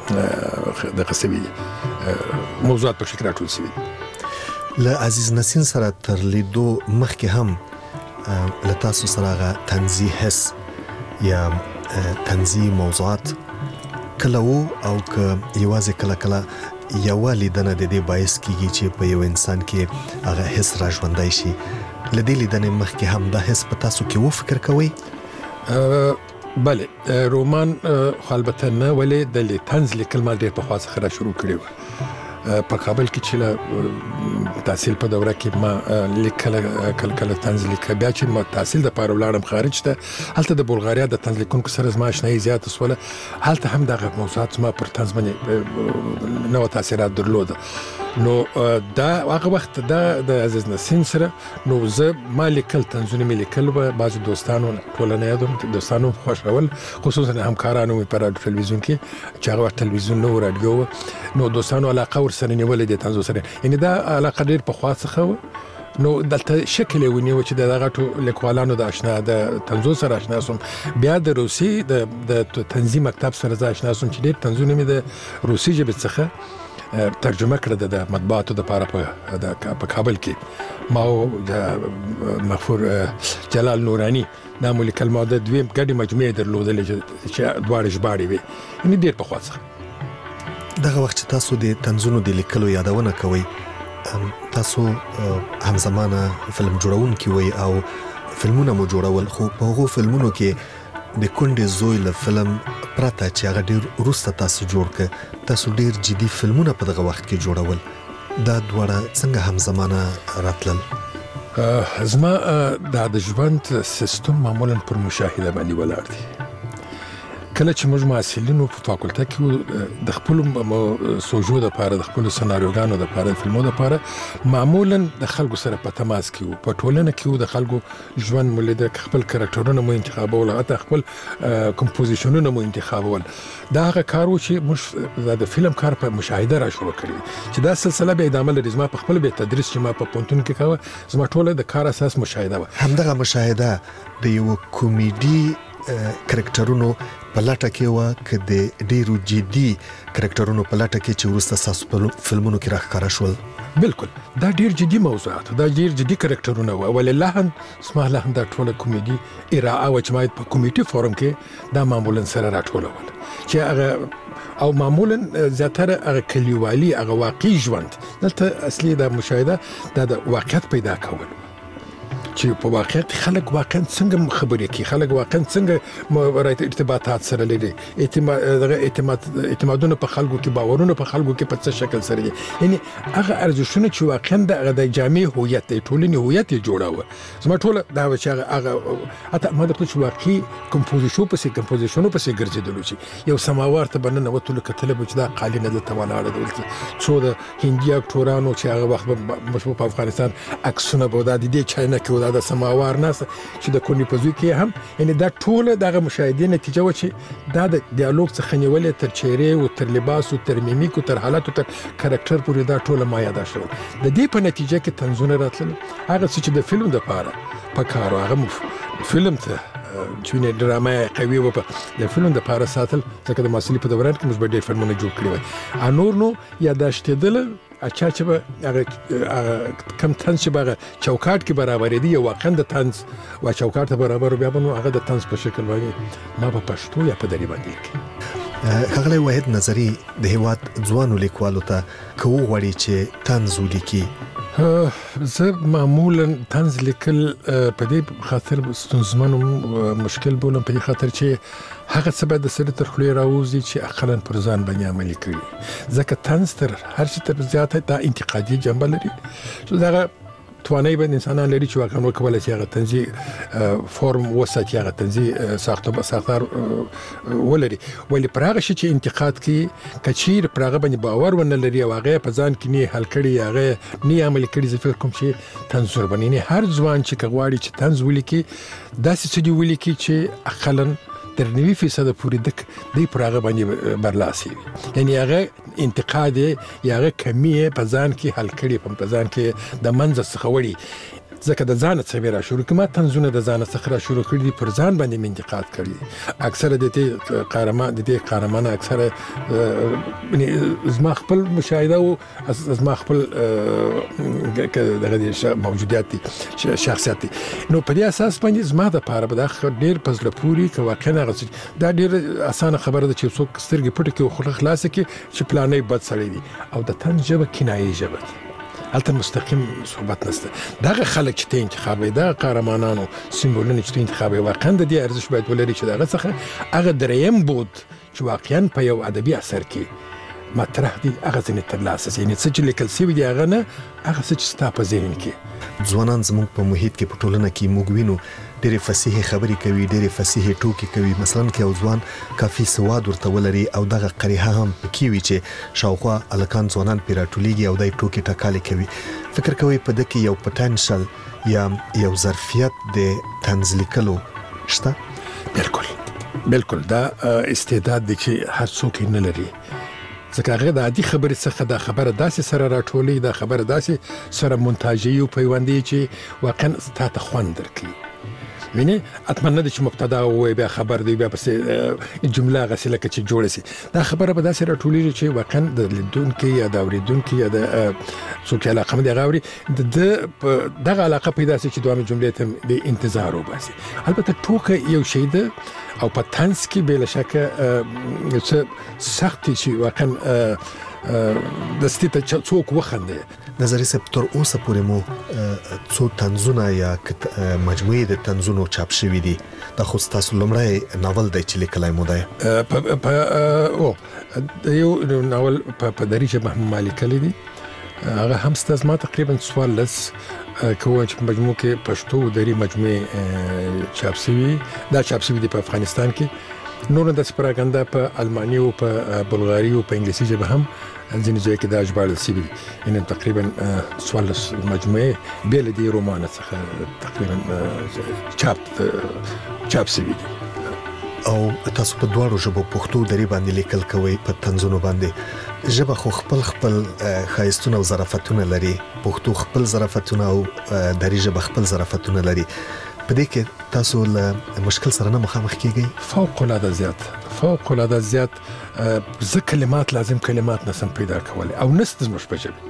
د قصبي موضوعات په شکل راټول شوي له عزیز نسین سره تر لیدو مخکې هم له تاسو سره هغه طنزي حس یا طنزي موضوعات کله وو او که یوازې کله کله یو لیدنه د دې باعث کیږي چې په یو انسان کې هغه حس را ژوندای شي له دې لیدنې مخکې هم دا حس په تاسو کې و فکر کوئ بله رومان خو البته نه ولې د طنز لیکل ما ډېر پخوا څخه را شروع کړی و په کابل کې چې له تحصیل په دوره کې ما لیکل کله کله طنز لیکه بیا چې ما تحصیل د پاره ولاړم خارج ته هلته د بلغاریا د طنز لیکونکو سره زما آشنایي زیاته سوله هلته هم دغه موضوعات زما پر طنز باندې نوې تاثیرات درلوده نو دا هغه وخت دا د عزیز نسین سره نو زه ما لیکل طنزونه مې لیکل به بعضې دوستانو ټولنه یادوم دوستانو خوښول خصوصا همکارانو مې په راډیو تلویزیون کې چې هغه وخت تلویزیون نه و راډیو و نو دوستانو علاقه ورسره نیولې د طنزو سره یعنې دا علاقه ډېر پخوا څخه وه نو دلته شکل یې ونیو چې د دغه ټو لیکوالانو د اشنا د طنزو سره اشنا سوم بیا د روسي د طنزي مکتب سره زه اشنا سوم چې ډېر طنزونه مې د روسي ژبې څخه ترجمه کړه د مطبوعاتو د پاره په کابل کې ما او مغفور جلال نورانی دا مو لیکل ما د دویم ګډې مجموعې درلودلې چې دواړه ژباړې وې یعنې ډېر پخوا څخه دغه وخت چې تاسو د طنزونو د لیکلو یادونه کوئ تاسو همزمانه فلم جوړونکي وئ او فلمونه مو جوړول خو په هغو فلمونو کې د کونډې زوی له فلم پرته چې هغه ډېر وروسته تاسو جوړ کړه تاسو ډېر جدي فلمونه په دغه وخت کې جوړول دا دواړه څنګه همزمانه راتلل زما دا د ژوند سیستم معمولا پر مشاهده باندې ولاړ دی کله چې موږ محصلینو په فاکولته کې د خپل سوژو دپاره د خپلو سناریوګانو دپاره د فلمو دپاره معمولا د خلکو سره په تماس کې وو په ټولنه کې وو د خلکو ژوند مو لیده خپل کرکټرونه مو انتخابول حتی خپل کمپوزیشنونه مو انتخابول دا هغه کار و چې موږ د فلم کار په مشاهده را شروع کړی چې دا سلسله بیا ادامه لري زما په خپل بیا تدریس چې ما په پوهنتون کې کوه زما ټوله د کار اساس مشاهده وه همدغه مشاهده د یوه کومیډي کرکټرونو په لټه کې وه که د ډېرو جدي کرکټرونو په لټه کې چې وروسته ستاسو په فلمونو کې راښکاره شول بالکل دا ډېر جدي موضوعات دا ډېر جدي کرکټرونه وه ولې لحن زما لحن دا ټوله کومیډي ارائه وه چې ما په کومیډي فورم کې دا معمولا سره راټولول چې هغه او معمولا زیاتره هغه کلیوالي هغه واقعي ژوند دلته اصلي دا مشاهده دا د واقعیت پیدا کول چې په واقعیت خلک واقعا څنګه خبرې کوي خلک واقعا څنګه ارتباطات سره لري اعتماد اعتمادونه په خلکو کې باورونه په خلکو کې په څه شکل سره دي یعنی هغه ارزښتونه چې واقعا د جامع هویت د ټولنې هویت یې جوړاوه زما ټوله دا و چې هغه حتی ما د پوه واقعي کمپوزیشن پسې کمپوزیشنو پسې ګرځېدلو چې یو سماوار ته به ننوتلو کتلی به چې دا قالینه دلته ولاړه ده بلکې څو د هندي اکټورانو چې هغه وخت به په افغانستان عکسونه به دا د دې چاینه کې دا د سماوار ناسته چې د کونډې په زوی کې هم یعنې دا ټوله دغه مشاهدې نتیجه وه چې دا د ډیالوګ څخه نیولې تر چهرې و تر لباس و تر میمیک و تر حالاتو تر کرکټر پورې دا ټوله ما یاده شول د دې په نتیجه کې طنزونه راتلل هغه څه چې د فلم دپاره په کار و هغه فلم ته چې ډرامه قوي و په د فلم دپاره ساتل ځکه د محصلي په دوران کې موږ به ډېر فلمونه جوړ کړي وای نور نو یاداشتېدله اچا چې به هغه کم طنز چې به چوکاټ کې برابر دی واقعا د طنز او چوکاټ ته برابر بیا به نو هغه د طنز په شکل باندې ما په پښتو یا په دري باندې لیکي. ښاغلی واحد نظري د هیواد ځوانو لیکوالو ته که وغواړي چې طنز ولیکي زه معمولا طنز لیکل په دې خاطر ستونزمن مشکل بولم په دې خاطر چې هغه څه به د سړي تر خولې راوځي چې اقلا پر ځان باندې عملي کړي ځکه طنز تر هر شي تر زیاته دا انتقادي جنبه لري چې دغه توانایي باندې انسانان لري چې واقعا وکولای شي هغه طنزي فورم وساتي هغه طنزي ساختو ساختار ولري ولې پر هغه شي چې انتقاد کوي کچیر پر هغه باندې باور ونه لري او هغه په ځان کې نه حل کړي هغه نه عملي کړي زه فکر کوم چې طنز ور باندې هر ځوان چې کغواړي چې طنز ولیکي داسې څه دی ولیکي چې اقلا تر نوي فیصد پورې دک دی پر هغه باندې برلاسي یعنی هغه انتقاد یا هغه کمیه په ځان کې حل کړي په ځان کې د منځ څخه وړي ځکه د ځان څخه را شروع کما تنظونه د ځان څخه را شروع کړي پر ځان باندې انتقاد کړي اکثره د دې قهرمان د دې قهرمانه اکثره یعنی زما خپل مشاهده او زما خپل دغه موجودیت شخصیت نو په دې اساس باندې زما د پاره به د ډیر پزله پوری که واقعا غوښتل دا ډیر اسانه خبره ده چې څوک سترګې پټ کې او خله خلاص کې چې پلانې بد سړی دي او د تن جبه کنایي جبه هلته مستقیم صحبت نشته دغه خلک چې ته انتخابي دا قهرمانانو سیمبولونه چې ته انتخابي واقعا د دې ارزښت باید ولري چې دغه څخه هغه دریم بود چې واقعا په یو ادبي اثر کې مطرح دي هغه ځنې ترلاسه شي یعنې څه چې لیکل شوي دي هغه نه هغه څه چې ستا په ذهن کې ځوانان زموږ په محیط کې په ټولنه کې موږ وینو ډېرې فصیحې خبرې کوي ډېرې فصیحې ټوکې کوي مثلا کې یو ځوان کافي سواد ورته ولري او دغه قریحه هم پکې وي چې شاوخوا هلکان ځوانان پرې راټولیږي او دی ټوکې ټکالې کوي فکر کوئ په ده کې یو پټنشل یا یو ظرفیت د طنز لیکلو شته؟ بالکل بالکل دا استعداد دی چې هر څوک یې نه لري ځکه هغه د عادي خبرې څخه دا خبره داسې سره راټولي دا خبره داسې سره مونتاژي او پیوندي چې واقعا تا ته خوند درکوي ویني اتمنى د چې مبتدا او بیا خبر دی بیا پسې جمله غسله کې چې جوړ شي دا خبره به داسې راټولېږي چې واقعا د لیدونکو یا د اوریدونکو یا د څوک علاقه مده غاوري د دغه علاقه پیدا شي چې دوه جملې ته د انتظار وباسي البته ټوکه یو شی ده او په طنز کې بلا شک څه سخت شي واقعا د ستې ته څوک وخنده نظري صاحب تر اوسه پورې مو څو طنزونه یا مجموعې د طنزونو چاپ شوي دي دا خو ستاسو لومړی ناول دی چې لیکلی مو دی او یو ناول په دري ژبه هم ما لیکلی دی هغه هم ستاسو ما تقریبا څوارلس کوم چې مجموع کې پښتو دري مجموعې چاپ شوي دا چاپ شوي دي په افغانستان کې نور د سپراګندا په الماني او په بلغاري او په انګلیسي ژبه هم ځینې ځای کې دا ژباړل شوي دي یعنې تقریبا څوارلس مجموعې بې له دې رومانه څخه تقریبا چاپ چاپ شوي دي او تاسو په دواړو ژبو پښتو دري باندې لیکل کوئ په طنزونو باندې ژبه خو خپل خپل ښایستونه او ظرافتونه لري پښتو خپل ظرافتونه او دري ژبه خپل ظرافتونه لري په دې کې تاسو له مشکل سره نه مخامخ کیږئ فوق العاده زیات فوق العاده زیات زه کلمات لازم کلمات نسم پیدا کولی او نست زموږ په ژبه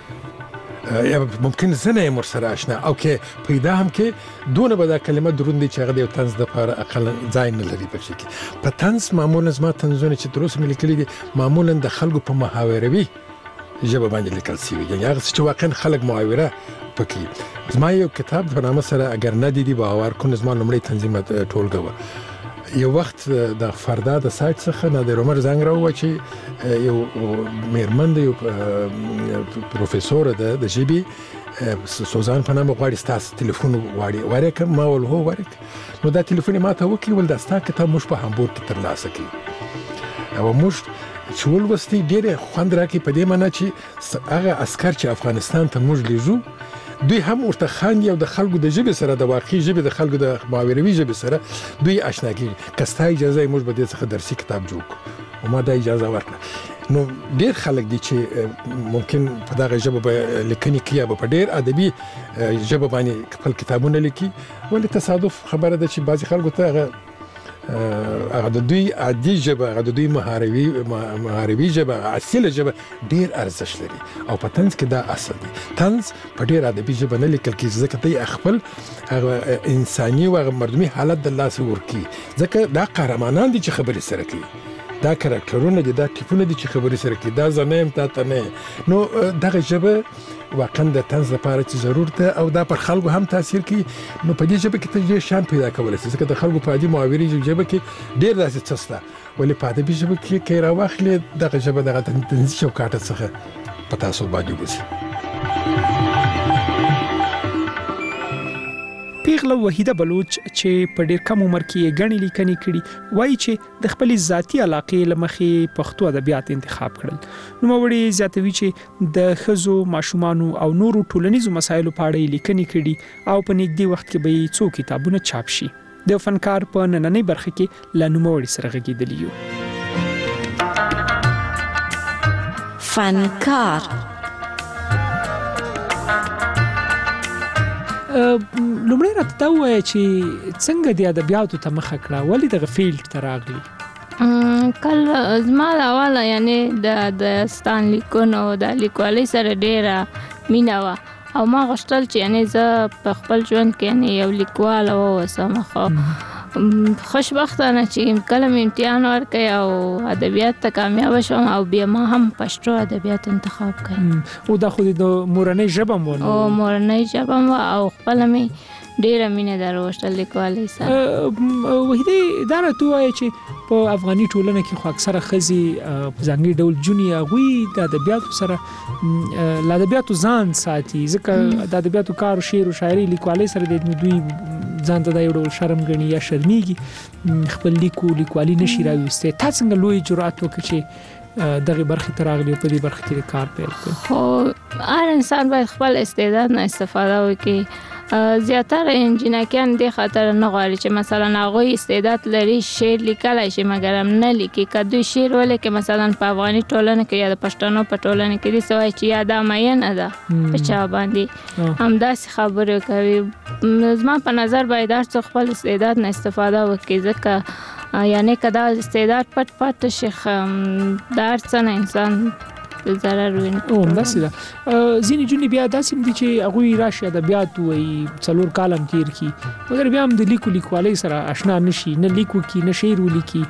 کې یا ممکن زه نه یم ورسره اشنا او کې پیدا هم کې دونه به دا کلمه دروند دي چې هغه د یو طنز دپاره اقلا ځای نه لري په کې په طنز معمولا زما طنزونه چې تر اوسه مې لیکلي دي معمولا د خلکو په محاوروي ژبه باندې لیکل شوي یعنې هغه څه چې واقعا خلک محاوره پکې زما یو کتاب په نامه سره اگر نه دیدی باور کن زما لومړی تنظیم ټولګه وه یو وخت د فردا د سایت څخه نادر عمر زنګ راووه چې یو میرمن د یو پروفیسور ده د ژبې سوزان په نامه غواړي ستاسو تلیفون غواړي ورکړم ما ول هو ورکړ نو دا تلیفون یې ماته وکړي ول دا ستا کتاب موږ په هامبورګ کې ترلاسه کړي او موږ چې ولوستي ډېر خوند راکړي په دې معنی چې هغه عسکر چې افغانستان ته موږ لیږو دوی هم ورته خاندي او د خلکو د ژبې سره د واقعي ژبې د خلکو د محاوروي ژبې سره دوی اشنا کېږي که ستا اجازه یې موږ به دې څخه درسي کتاب جوړ کړو او ما دا اجازه ورکړه نو ډېر خلک دي چې ممکن په دغه ژبه به لیکنې کوي یا به په ډېر ادبي ژبه باندې خپل کتابونه لیکي ولې تصادف خبره ده چې بعضې خلکو ته هغه هغه د دوی عادي ژبه هغه د دوی مهاروي مهاروي ژبه اصلي ژبه ډیر ارزښت لري او په طنز کې دا اصل دی. طنز په ډیر ادبي ژبه نه لیکل کېږي ځکه ته خپل هغه انساني او هغه مردمي حالت د لاس ورکی ځکه دا قهرمانان دي چې خبرې سره کوي، دا کاراکټرونه دي، دا ټیپونه دي چې خبرې سره کوي، دا زنه تا ته نه. نو دغه ژبه واقعا د طنز لپاره چې ضرورت ده او دا پر خلکو هم تاثیر کوي. نو په دې ژبه کې ته ډېر شان پیدا کولی شي ځکه د خلکو په عادي معاوري ژبه کې ډېر داسې څه شته، ولې په ادبي ژبه کې که یې راواخلې دغه ژبه دغه طنزي چوکاټه څخه په تاسو باندې وځي. پیغله وحیده بلوچ چې په ډیر کم عمر کې غنی لیکنې کړي وایي چې د خپل ذاتی علاقې لمخې پښتو ادبیات انتخاب کړل. نو موري زیاتوي چې د خزو ماشومان او نورو ټولنیزو مسایلو په اړه لیکنې کړي او په نږدې وخت کې به څو کتابونه چاپ شي. د فنکار په نننۍ برخه کې لنوموړي سره غږیدلی یو. فنکار لومړی راته دا ووایه چې څنګه د ادبیاتو ته مخه کړه، ولې دغه فیلډ ته راغلی؟ کله زما د اوله یعنې د داستان لیکونو د لیکوالۍ سره ډېره مینه وه او ما غوښتل چې یعنې زه په خپل ژوند کې یعنې یو لیکواله واوسم. خو خوشبختانه چې کله مې امتحان ورکړی او ادبیات ته کامیابه شوم او بیا ما هم پښتو ادبیات انتخاب کړی. او دا خو د مورنۍ ژبه مو او مورنۍ ژبه مو او خپله مې ډېره مینه در وغوښتل لیکوالۍ سره. وحیدې دا راته ووایه چې په افغاني ټولنه کې خو اکثره ښځې په ځانګړي ډول جونې هغوی د ادبیاتو سره له ادبیاتو ځان ساتي ځکه د ادبیاتو کار شعر و شاعري لیکوالۍ سره د دوی ځان ته دا یو ډول شرم ګڼي یا شرمېږي خپل لیکو لیکوالي نشي راویستی. تا څنګه لوی جرأت وکړ چې دغه برخې ته راغلی او په دې برخه کې د کار پیل کړ؟ خو هر انسان باید خپل استعداد نه استفاده وکړي. زیاتره انجینکیان دې خاطر نه غواړي چې مثلا هغوی استعداد لري شعر لیکلی شي مګر هم نه لیکي. که دوی شعر ولیکي مثلا په افغاني ټولنه کې یا د پښتنو په ټولنه کې داسې وایي چې یا دا مینه ده په چا باندې همداسې خبرې کوي. زما په نظر باید هر څوک خپل استعداد نه استفاده وکړي ځکه یعنې که دا استعداد پټ پاتې شي د هر څه نه انسان ضرر ویني. او همداسې ده. ځینې جونې بیا داسې هم دي چې هغوی راشي ادبیات ووایي څلور کال هم تېر کړي مګر بیا هم د لیکو لیکوالۍ سره اشنا نه شي، نه لیک وکړي نه شعر ولیکي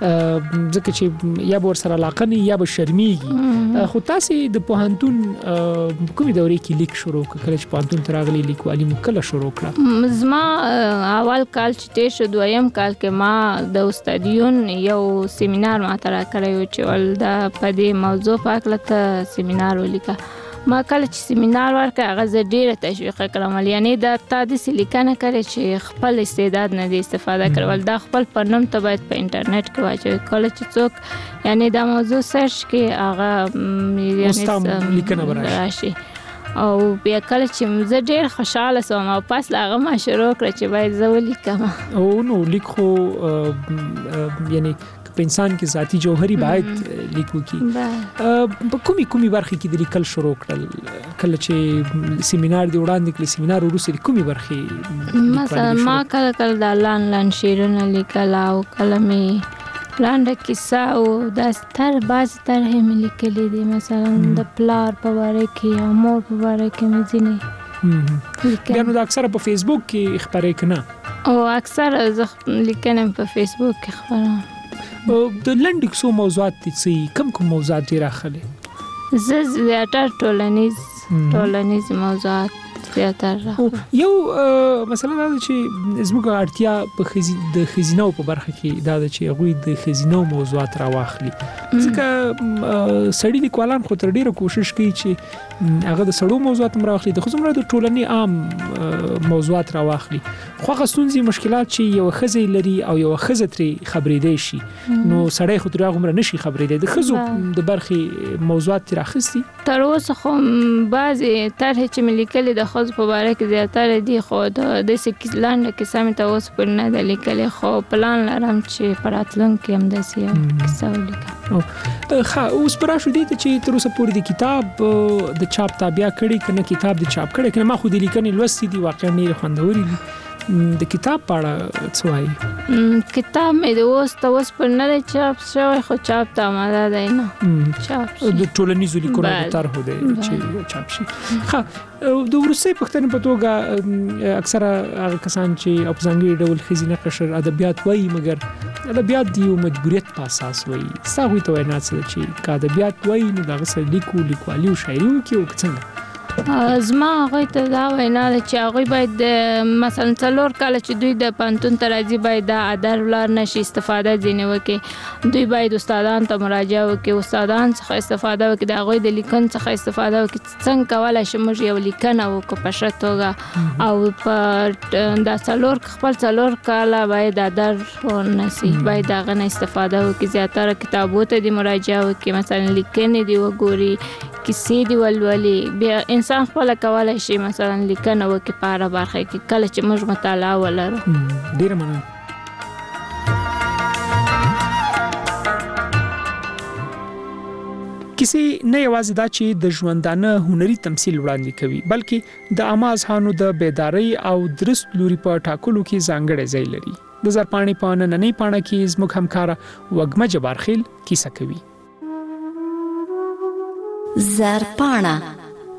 ځکه چې یا به ورسره علاقه نه یا به شرمېږي. خو تاسې د پوهنتون کومې دورې کې لیک شروع کړه؟ کله چې پوهنتون ته راغلي لیکوالي مو کله شروع کړه؟ زما اول کال چې تېر شو دویم کال کې ما د استادیون یو سیمینار ماته راکړی و چې ول دا په دې موضوع په هکله ته سیمینار ولیکه. ما کله چې سیمینار ورکړ هغه زه ډېره تشویق کړم یعنې دا تا داسې لیکنه کړې چې خپل استعداد نه دی استفاده کړی دا خپل په نوم ته باید په انټرنیټ کې واچوي. کله چې څوک یعنې دا موضوع سرچ کې هغه لیکنه به راشي او بیا کله چې زه ډېر خوشحاله شوم او پس له هغه ما شروع کړه چې باید زه ولیکم. او نو لیک خو یعنې په انسان کې ذاتی جوهري باید لیکو کی. په کومي کومي برخه کې د لیکل شروع کړل؟ کله چې سیمینار دی وړاندې کړل سیمینار وروسته کومي برخه مثلا ما کله کله د لان لان شعرونه لیکل او کله می لانډه کیسه او د ستر باز طرحې مې لیکلې دي مثلا د پلار په باره کې یا مور په باره کې مې ځینې بیا نو د اکثره په فیسبوک کې خپرې که نه؟ او اکثره زه لیکنې په فیسبوک کې خپروم. د لنډ کیسو موضوعات دي څه کوم کوم موضوعات دي راخلي؟ زه زیاتره ټولنیز ټولنیز موضوعات زیاتره یو مثلا دا چې زموږ اړتیا په د خزینو په برخه کې دا چې هغوی د خزینو موضوعات راواخلي ځکه سړي لیکوالان خو تر ډیره کوشش کوي چې هغه د سړو موضوعات هم راواخلي د ښځو د ټولنې عام موضوعات راواخلي. خو هغه ستونزې مشکلات چې یوه ښځه لري او یوه ښځه ترې خبرېدی شي نو سړی خو ترې هغومره نشي خبرېدی. د ښځو د برخې موضوعات ترې راخیستي تر اوسه خو بعضې طرحې چې مې لیکلې د ښځو په باره کې زیاتره دي خو د داسې لنډه کیسه مې ته اوس پورې نه ده لیکلې خو پلان لرم چې په راتلونکي کې همداسې یو کیسه ولیکم. ښه اوس به راشو دې ته چې تر اوسه پورې د کتاب د چاپ تابیا کړي که نه کتاب د چاپ کړی که نه؟ ما خو د لیکنې لوستې دي واقعا ډېرې خوندورې دي د کتاب په اړه څه وایي؟ کتاب مې د اوس ته اوس پر نه دی چاپ شوی خو چاپ ته آماده دی نه چاپ شي د ټولنیزو لیکنو د طرحو دی چې چاپ شي. ښه د وروستۍ پوښتنې په توګه اکثره هغه کسان چې په ځانګړي ډول ښځینه قشر ادبیات وایي مګر ادبیات د یو مجبوریت په اساس وایي، ستا هغوی ته وینا څه ده چې که ادبیات وایي نو د هغه سره لیکو لیکوالي او شاعري وکړي او که څنګه؟ زما هغوی ته دا وینا ده چې هغوی باید د مثلا څلور کاله چې دوی د پوهنتون ته راځي باید د ادر ولار نشي استفاده ځینې وکړي. دوی باید استادان ته مراجعه وکړي، استادان څخه استفاده وکړي، د هغوی د لیکن څخه استفاده وکړي څنګه کولی شي موږ یو لیکنه وکړو په ښه توګه او په دا څلور خپل څلور کاله باید ادر ونسي، باید د هغه نه استفاده وکړي، زیاتره کتابو ته دې مراجعه وکړي، مثلا لیکنې دې وګوري، کیسې دې ولولي، بیا انسان خپل کولای شي مثلا لیکنه وکړي په هره برخه کې کله چې موږ مطالعه ولرو. ډیره مننه. کیسې نه یوازې دا چې د ژوندانه هنري تمثیل وړاندې کوي بلکې د عامه اذهانو د بیدارۍ او درست لوري په ټاکلو کې ځانګړی ځای لري. د زرپاڼې په نننۍ پاڼه کې زموږ همکاره وږمه جبارخیل کیسه کوي. زرپاڼه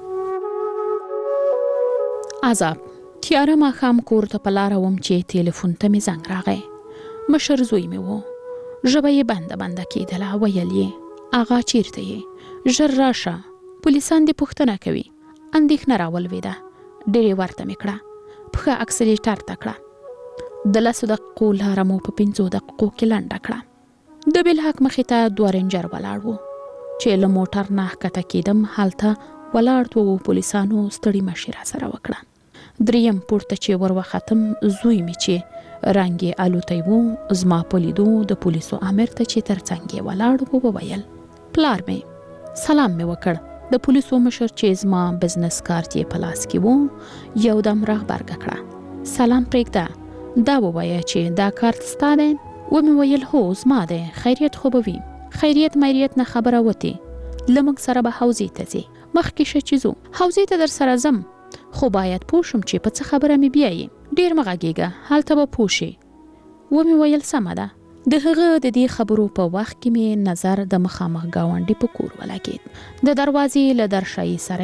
عذاب تیاره ماښام کور ته په لاره وم چې تلیفون ته مې زنګ راغی. مشر زوی مې و، ژبه یې بنده بنده کېدله. ویل یې اغا چیرته یې؟ ژر راشه، پولیسان دې پوښتنه کوي. اندېښنه راولوېده، ډېرې ورته مې کړه، پښه اکسلیټر ته کړه. د لسو دقیقو لاره مو په پنځو دقیقو کې لنډه کړه. د بلحق مخې ته دوه رینجر ولاړ و چې له موټر نه ښکته کېدم هلته ولاړ دوو پولیسانو ستړي مشي راسره وکړه. دریم پورته چې ور وختم زوی مې چې رنګ یې الوتی و زما په لیدو د پولیسو امر ته چې تر څنګ یې ولاړ و وویل پلار مې. سلام مې وکړ. د پولیسو مشر چې زما بزنس کارت یې په لاس کې و یو دم راغبرګه کړه. سلام پرېږده، دا ووایه چې دا کارت ستا دی؟ ومې ویل هو زما دی، خیریت خو به وي. خیریت مریت نه خبره وتې، له موږ سره به حوزې ته ځې. مخکې شه چې ځو. حوزې ته در سره ځم خو باید پوه شم چې په څه خبره مې بیایي. ډېر مه غږېږه، هلته به پوه شې. ومې ویل سمه ده. د هغه د دې خبرو په وخت کې مې نظر د مخامخ ګاونډي په کور ولګېد. د دروازې له درشایي سره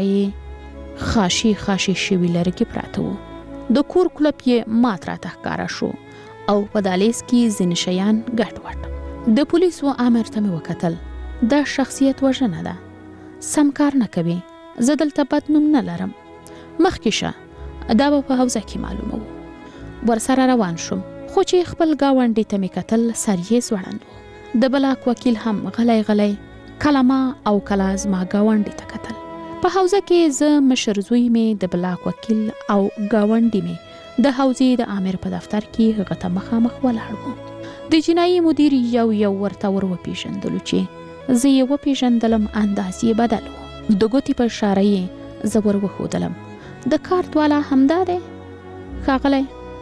یې خاشي خاشي شوي لرګي پراته وو. د کور کلپ یې مات راته ښکاره شو او په دهلیز کې ځینې شیان ګډ وډ. د پولیسو امر ته مې وکتل. دا شخصیت وژنه ده، سم کار نه کوي، زه دلته بد نوم نه لرم. مخکې شه، دا به په حوزه کې معلومه وو. ورسره روان شوم خو چې خپل ګاونډي ته مې کتل سر یې ځوړند و. د بلاک وکیل هم غلی غلی کله ما او کله زما ګاونډي ته کتل. په حوزه کې زه مشر زوی مې د بلاک وکیل او ګاونډي مې د حوزې د امر په دفتر کې هغه ته مخامخ ولاړ وو. د جنایي مدیر یو یو ورته ور وپېژندلو چې زه یې وپېژندلم انداز یې بدل و. د ګوتې په اشاره یې زه ور وښودلم. د کارت والا همدا دی؟ ښاغلی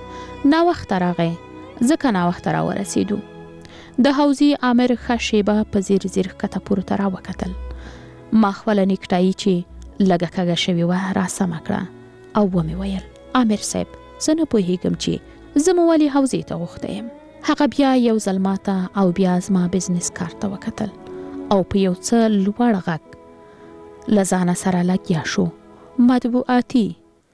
ناوخته راغی، ځکه ناوخته راورسېدو. د حوزې امر ښه شیبه په ځیر ځیر ښکته پورته راوکتل. ما خپله نیکټایي چې لږه کږه شوې وه راسمه کړه او ومې ویل امر صاحب زه نه پوهېږم چې زه مو ولې حوزې ته غوښته یم. هغه بیا یو ځل ماته او بیا زما بزنس کارت ته وکتل او په یو څه لوړ غږ له ځانه سره لګیا شو. مطبوعاتي؟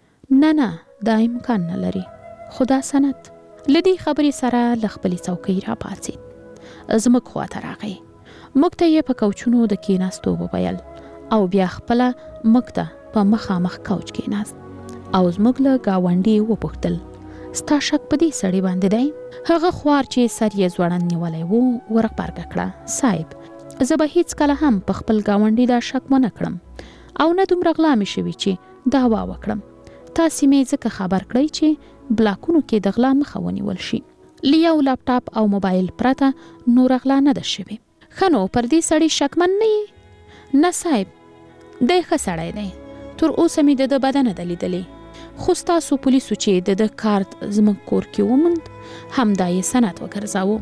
نه نه دا امکان نه لري، خو دا سند. له دې خبرې سره له خپلې څوکۍ راپاڅېد، زموږ خواته راغی. موږ ته یې په کوچونو د کېناستو وویل او بیا خپله موږ ته په مخامخ کوچ کېناست او زموږ له ګاونډي وپوښتل ستا شک په دې سړي باندې دی؟ هغه خوار چې سر یې ځوړند نیولی و ورغبرګه کړه صاحب زه به هیڅکله هم په خپل ګاونډي دا شک ونه کړم او نه دومره غلا مې شوي چې دعوا وکړم. تاسې مې ځکه خبر کړئ چې بلاکونو کې د غلا مخه ونیول شي. له یو لاپټاپ او موبایل پرته نور غلا نه ده شوې. ښه نو پر دې سړي شکمن نه یې؟ نه صاحب دی ښه سړی دی، تر اوسه مې د ده بده نه ده لیدلې. خو ستاسو پولیسو چې د ده کارت زموږ کور کې وموند همدا یې سند وګرځاوه.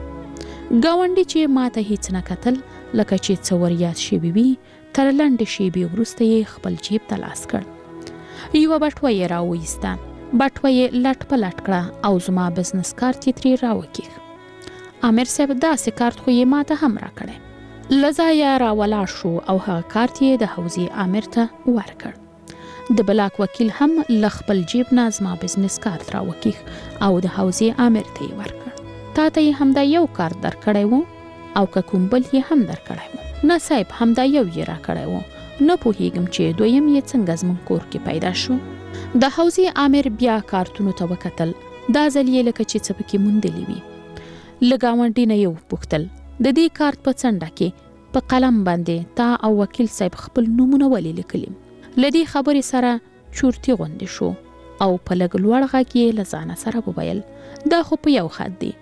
ګاونډي چې ماته هیڅ نه کتل لکه چې څه ور یاد شوي وي، تر لنډې شیبې وروسته یې خپل جیب ته لاس کړ. یوه بټوه یې راوایسته، بټوه یې لټ په لټ کړه او زما بزنس کارت یې ترې راوکیښ. امیر صاحب داسې کارت خو یې ماته هم راکړی. له ځایه راولاړ شو او هغه کارت یې د حوزې امیر ته ورکړ. د بلاک وکیل هم له خپل جیب نه زما بزنس کارت راوکیښ او د حوزې امیر ته یې ورکړ. تا ته یې همدا یو کارت درکړی و او که کوم بل یې هم درکړی و؟ نه صاحب، همدا یو یې راکړی و. نه پوهیږم چې دویم یې څنګه زموږ کور کې پیدا شو. د حوزې امیر بیا کارتونو ته وکتل. دا ځل یې لکه چې څه پکې موندلي وي. له ګاونډي نه یې وپوښتل د دې کارت په څنډه کې په قلم باندې تا او وکیل صاحب خپل نومونه ولې لیکلي؟ له دې خبرې سره چورتي غوندې شو او په لږ لوړ غږ یې له ځانه سره وویل دا خو په یو خط دی.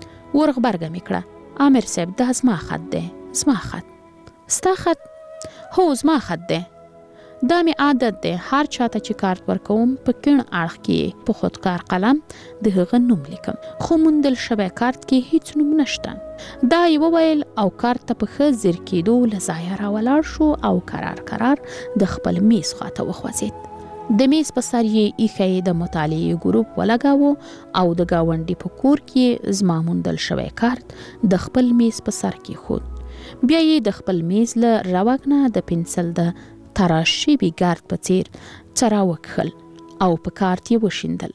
ورغبرګه مې کړه امیر صاحب دا زما خط دی. زما خط؟ ستا خط؟ هو زما خط دی. دا مې عادت دی هر چاته چې کارت ورکوم په کیڼ اړخ کې په خودکار قلم د هغه نوم لیکم، خو موندل شوی کارت کې هیڅ نوم نشته. دا یې وویل او کارت ته په ښه ځیر کېدو له ځایه راولاړ شو او کرار کرار د خپل میز خواته وخوځېد. د میز په سر یې ایښی د مطالعې ګروپ ولګاوه او د ګاونډي په کور کې زما موندل شوی کارت د خپل میز په سر کېښود. بیا یې د خپل میز له روغ نه د پنسل د تراش شوي ګارد په څیر څرا وکښل او په کارت یې وشیندل.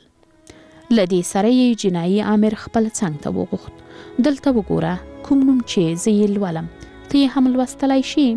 له دې سره یې جنایي امیر خپل څنګ ته وغوښت. دلته وګوره کوم نوم چې زه یې لولم ته یې هم لوستلی شي؟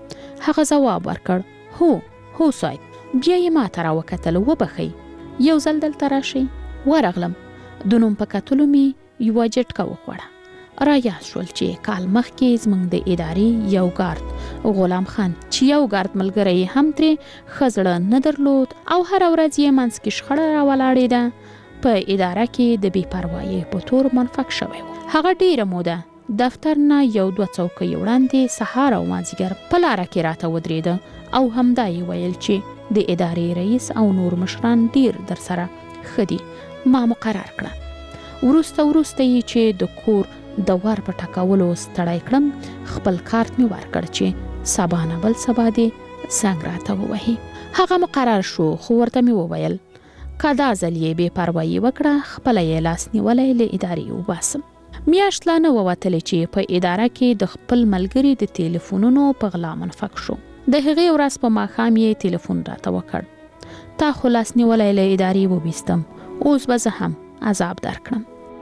هغه ځواب ورکړ هو هو صاحب. بیا یې ما ته راوکتل وبښئ یو ځل دلته راشئ. ورغلم. د نوم په کتلو مې یوه جټکه وخوړه. را یاد شول چې کال مخکې زموږ د ادارې یو ګارد غلام خان چې یو ګارد ملګری هم ترې ښه زړه نه درلود او هره ورځ یې منځ کې شخړه راولاړېده، په اداره کې د بې پروایۍ په تور منفق شوی و. هغه ډیره موده دفتر نه یو دوه څوکۍ وړاندې سهار او مازدیګر په لاره کې راته ودرېده او همدا یې ویل چې د ادارې رئیس او نور مشران ډیر در سره ښه دي. ما مقرر کړه. وروسته وروسته یې چې د کور د ور په ټکولو ستړی کړم خپل کارت مې ورکړ چې سبا نه بل سبا دې زنګ راته ووهي. هغه مقرر شو خو ورته مې وویل که دا ځل یې بې پروایي وکړه خپله یې لاس نیولی له ادارې وباسم. میاشت لا نه ووتلې چې په اداره کې د خپل ملګري د تلیفونونو په غلا منفق شو. د هغې ورځ په ماښام یې تلیفون راته وکړ تا خو لاس نیولی له ادارې وبیستم، اوس به زه هم عذاب درکړم.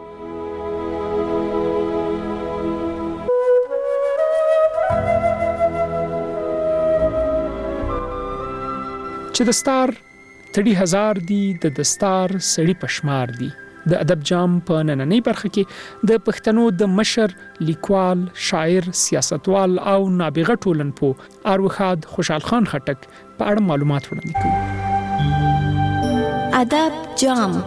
چې د ستار تړي هزار دي د دستار سړي پشمار دي. د ادب جام په نننۍ برخه کې د پښتنو د مشر لیکوال، شاعر، سیاستوال او نابغه ټولنپوه اروخاد خوشحال خان خټک په اړه معلومات وړاندې کوي. ادب جام.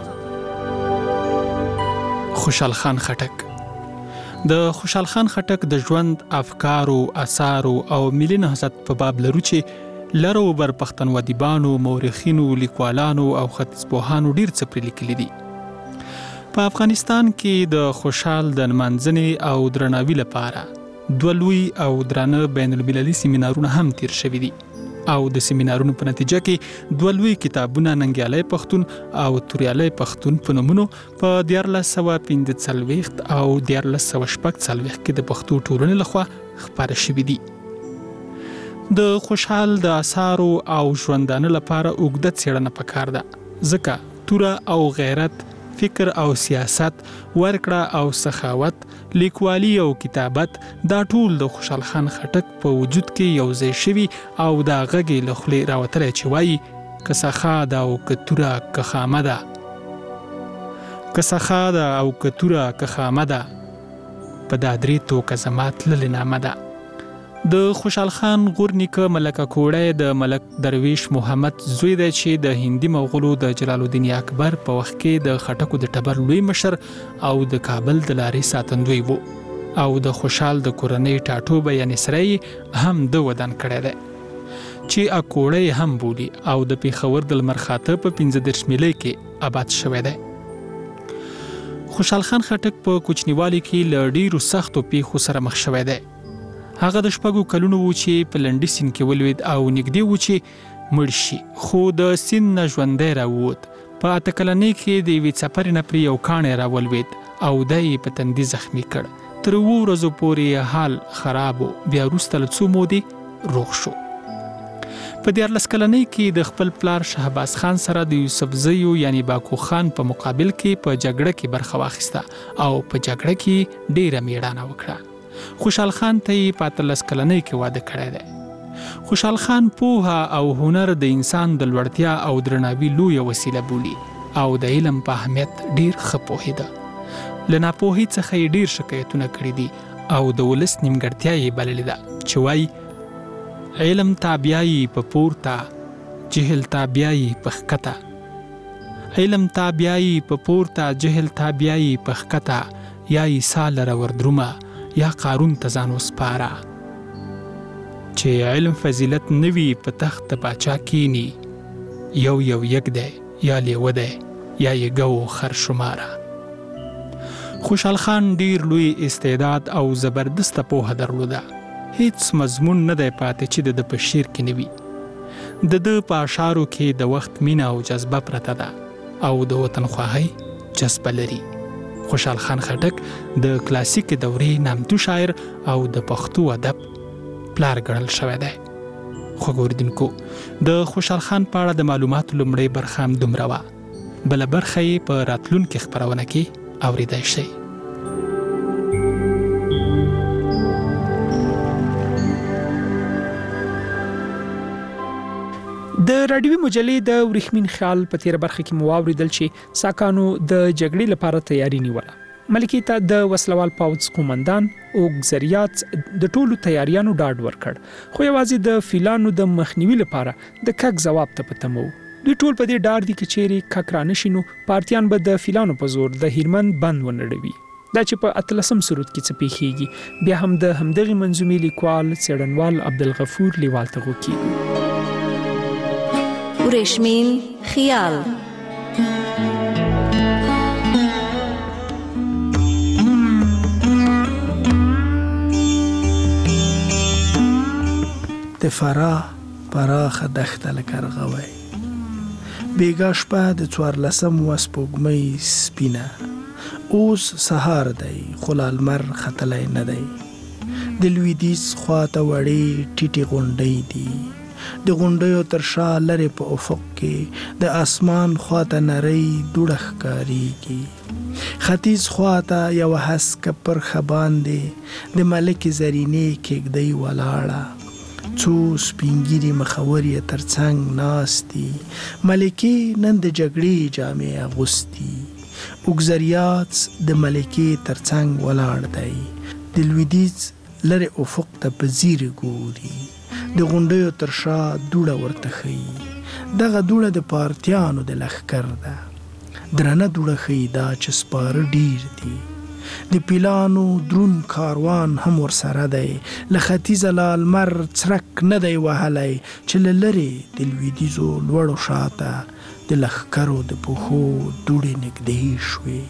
خوشحال خان خټک د خوشحال خان خټک د ژوند، افکارو، اثارو او ملي نهضت په باب لرو چې لرو بر پښتنو ادیبانو، مورخینو، لیکوالانو او ختیځپوهانو ډیر څه پرې لیکلي دي. په افغانستان کې د خوشحال د نمانځنې او درناوي لپاره دوه لوی او درانه بین المللي سیمینارونه هم تیر شوي دي او د سیمینارونو په نتیجه کې دوه لوی کتابونه ننګیالی پښتون او توریالی پښتون په نومونو په دیارلس سوه پنځه څلوېښت او دیارلس سوه شپږ څلوېښت کې د پښتو ټولنې لخوا خپاره شوي دي. د خوشحال د اثارو او ژوندانه لپاره اوږده څېړنه پکار ده، ځکه توره او غیرت، فکر او سیاست، ورکړه او سخاوت، لیکوالي او کتابت دا ټول د خوشحال خان خټک په وجود کې یو ځای شوي او دا غږ یې له خولې راوتلی چې وایي که سخا ده او که توره که خامه ده، که سخا ده او که توره که خامه ده، په دا درې توکه زما تللې نامه ده. د خوشحال خان غور نیکه ملکه کوړی د ملک درویش محمد زوی دی چې د هندي مغولو د جلال الدین اکبر په وخت کې د خټکو د ټبر لوی مشر او د کابل د لارې ساتندوی وو او د خوشحال د کورنۍ ټاټوبه یعنې سره هم د ودان کړی دی چې اکوړی هم بولي او د پیښور د لمر خاته په پنځه دېرش میلۍ کې آباد شوی دی. خوشحال خان خټک په کوچنیوالي کې له ډیرو سختو پیښو سره مخ شوی دی. هغه د شپږو کلونو و چې په لنډي سیند کې ولوید او نږدې و چې مړ شي، خو د سیند نه ژوندی راووت په اته کلنۍ کې د یوې څپرې نه پرې یو کاڼی راولوېد او دی یې په تندي زخمي کړ. تر اوو ورځو پورې حال خراب و. بیا وروسته له څو مودې روغ شو. په دیارلس کلنۍ کې د خپل پلار شهباز خان سره د یوسفزیو یعنی باکو خان په مقابل کې په جګړه کې برخه واخیسته او په جګړه کې ډیره میړانه وکړه. خوشحال خان ته یې په اتلس کلنۍ کې واده کړی دی. خوشحال خان پوهه او هنر د انسان د لوړتیا او درناوي لویه وسیله بولي او د علم په اهمیت ډیر ښه پوهېده. له ناپوهۍ څخه یې ډیر شکایتونه کړي دي او د ولس نیمګړتیا یې بللې ده چې وایي علم تا بیایي په پورته، جهل تا بیایي په ښکته. علم تا بیایي په پورته، جهل تا بیایي په ښکته. یا عیسی لره وردرومه، یا قارون ته ځان وسپاره. چې علم فضیلت نوي په تخت د باچا کینی، یو یو یک دی یا لیوه دی یا یې ګو خر شماره. خوشحال خان ډیر لوی استعداد او زبردسته پوهه درلوده. هیڅ مضمون نه دی پاتې چې د په شعر کې نه وي. د ده په اشعارو کې د وخت مینه او جذبه پرته ده او د وطنخواهۍ جذبه لري. خوشحال خان خټک د کلاسیک دورې نامتو شاعر او د پښتو ادب پلار ګڼل شوی دی. خو ګوردونکو د خوشحال خان په اړه د معلوماتو لومړۍ برخه هم دومره وه. بله برخه یې په راتلونکې خپرونه کې اوریدای شئ. د راډیوي مجلې د ورېښمین خیال په تیره برخه کې مو واوریدل چې ساکانو د جګړې لپاره تیاری نیوله. ملکې ته د وسلوال پوځ قومندان اوګزریات د ټولو تیاریانو ډاډ ورکړ، خو یوازې د فیلانو د مخنیوي لپاره د کک ځواب ته په تمه و. دوی ټول په دې ډاډ دي چې چیرې کک رانشي نو پارتیان به د فیلانو په زور د هیرمن بند ونړوي. دا چې په اتلسم سرود کې څه پیښیږي بیا هم د همدغې منظومې لیکوال څېړنوال عبدالغفور لیوال ته غوږ ورېښمین خیال. د فراه پراخه دښته لکه ارغوی، بیګا شپه د څوارلسم وسپوږمۍ سپینه، اوس سهار دی خو لا لمر ختلی نه دی. د لویدیځ خواته وړې ټیټې غونډۍ دي، د غونډیو تر شا لرې په افق کې د اسمان خواته نرۍ دوړه ښکارېږي. ختیځ خواته یوه هسکه پرخه باندې د ملکې زرینې کېږدۍ ولاړه، څو سپینګیري مخورې تر څنګ ناستي، ملکې نن د جګړې جامې اغوستي. اوګزریات د ملکې تر څنګ ولاړ دی، د لویدیځ لرې افق ته په ځیر ګوري، د غونډیو تر شا دوړه ورته ښیي. دغه دوړه د پارتیانو د لښکر ده، درنه دوړه ښیي دا چې سپاره ډیر دي. د پیلانو درون کاروان هم ورسره دی، له ختیځه لا لمر څرک نه دی وهلی چې له لرې د لویدیځو لوړو شاته د لښکرو د پښو دوړې نږدې شوې.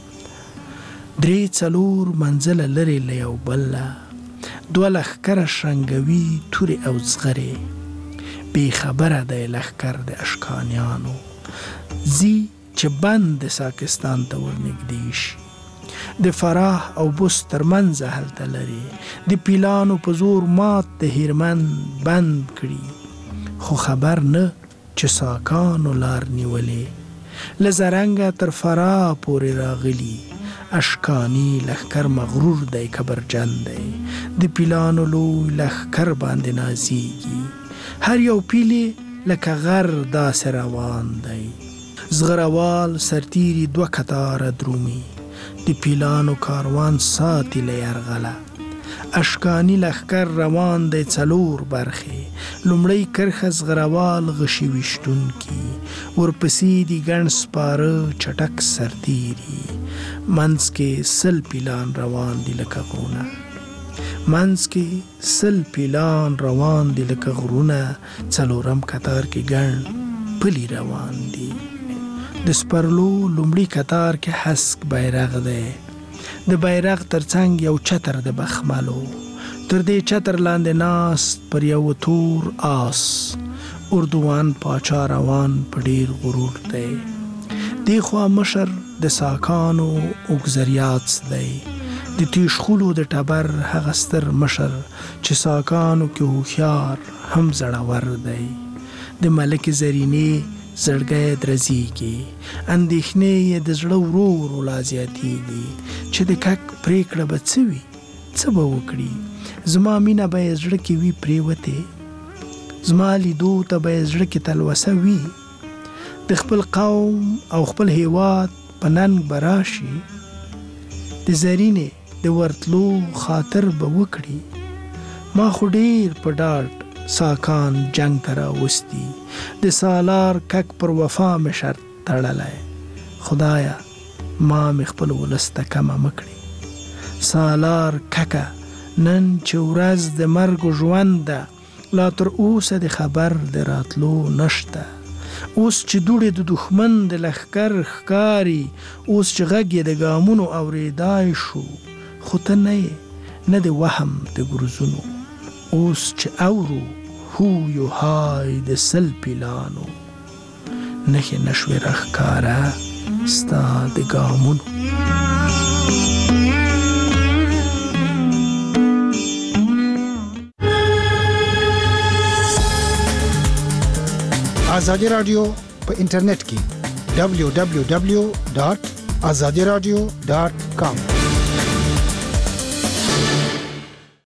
درې څلور منزله لرې له یو بله دوه لښکره شرنګوي تورې او زغرې، بې خبره دی لښکر د اشکانیانو، ځي چې بند د ساکستان ته ورنږدې شي. د فراه او بست ترمنځ هلته لري، د پیلانو په زور مات د هیرمن بند کړي، خو خبر نه چې ساکانو لار نیولې. له زرنګه تر فراه پورې راغلي، اشکانی لښکر مغرور دی کبرجن دی، د پیلانو لوی لښکر باندې نازیږي. هر یو پیلی لکه غر داسې روان دی، زغروال سرتیري دوه کتاره درومي، د پیلانو کاروان ساتي له یرغله. اشکانی لښکر روان دی څلور برخې، لومړی کرښه زغروال غشي ویشتونکي، ورپسې دي ګڼ سپاره چټک سرتیري، منځ کې سل پیلان روان دي لکه غرونه، منځ کې سل پیلان روان دي لکه غرونه، څلورم کتار کې ګڼ پلي روان دي. د سپرلو لومړي کتار کې هسک بیرغ دی، د بیرغ ترڅنګ یو چتر د بخملو، تر دې چتر لاندې ناست پر یو تور آس، اردوان پاچا روان په ډیر غرور دی. دی خوا مشر د ساکانو اوګزریات دی د تیشخولو د ټبر هغه ستر مشر چې ساکانو کې هوښیار هم زړور دی د ملک زرینې زړګی درزیږي اندېښنې یې د زړه ورو ورو لا زیاتېږي چې د کک پرېکړه به څه وي څه به وکړي زما مینه به یې زړه کې وي پرېوتې زما لیدو ته به یې زړه کې تلوسه وي د خپل قوم او خپل هیواد په ننګ به راشي د زرینې د ورتلو خاطر به وکړي ما خو ډېر په ډاډ ساکان جنگ ته راوستي د سالار کک پر وفا مې شرط تړلی خدایا ما مې خپل ولس ته کمه مه کړي سالار ککه نن چې ورځ د مرګ و ژوند ده لا تر اوسه د خبر د راتلو نشته اوس چې دوړې د دښمن د لښکر ښکاري اوس چې غږ یې د ګامونو اورېدای شو خو ته نه یې نه د وهم د ګرزونو اوس چې اورو هوی و های د سل پیلانو نښې نشوې راښکاره ستا د ګامونو ازادي رادیو په انټرنیټ کې دبلیو دبلیو دبلیو ډاټ ازادي رادیو ډاټ کام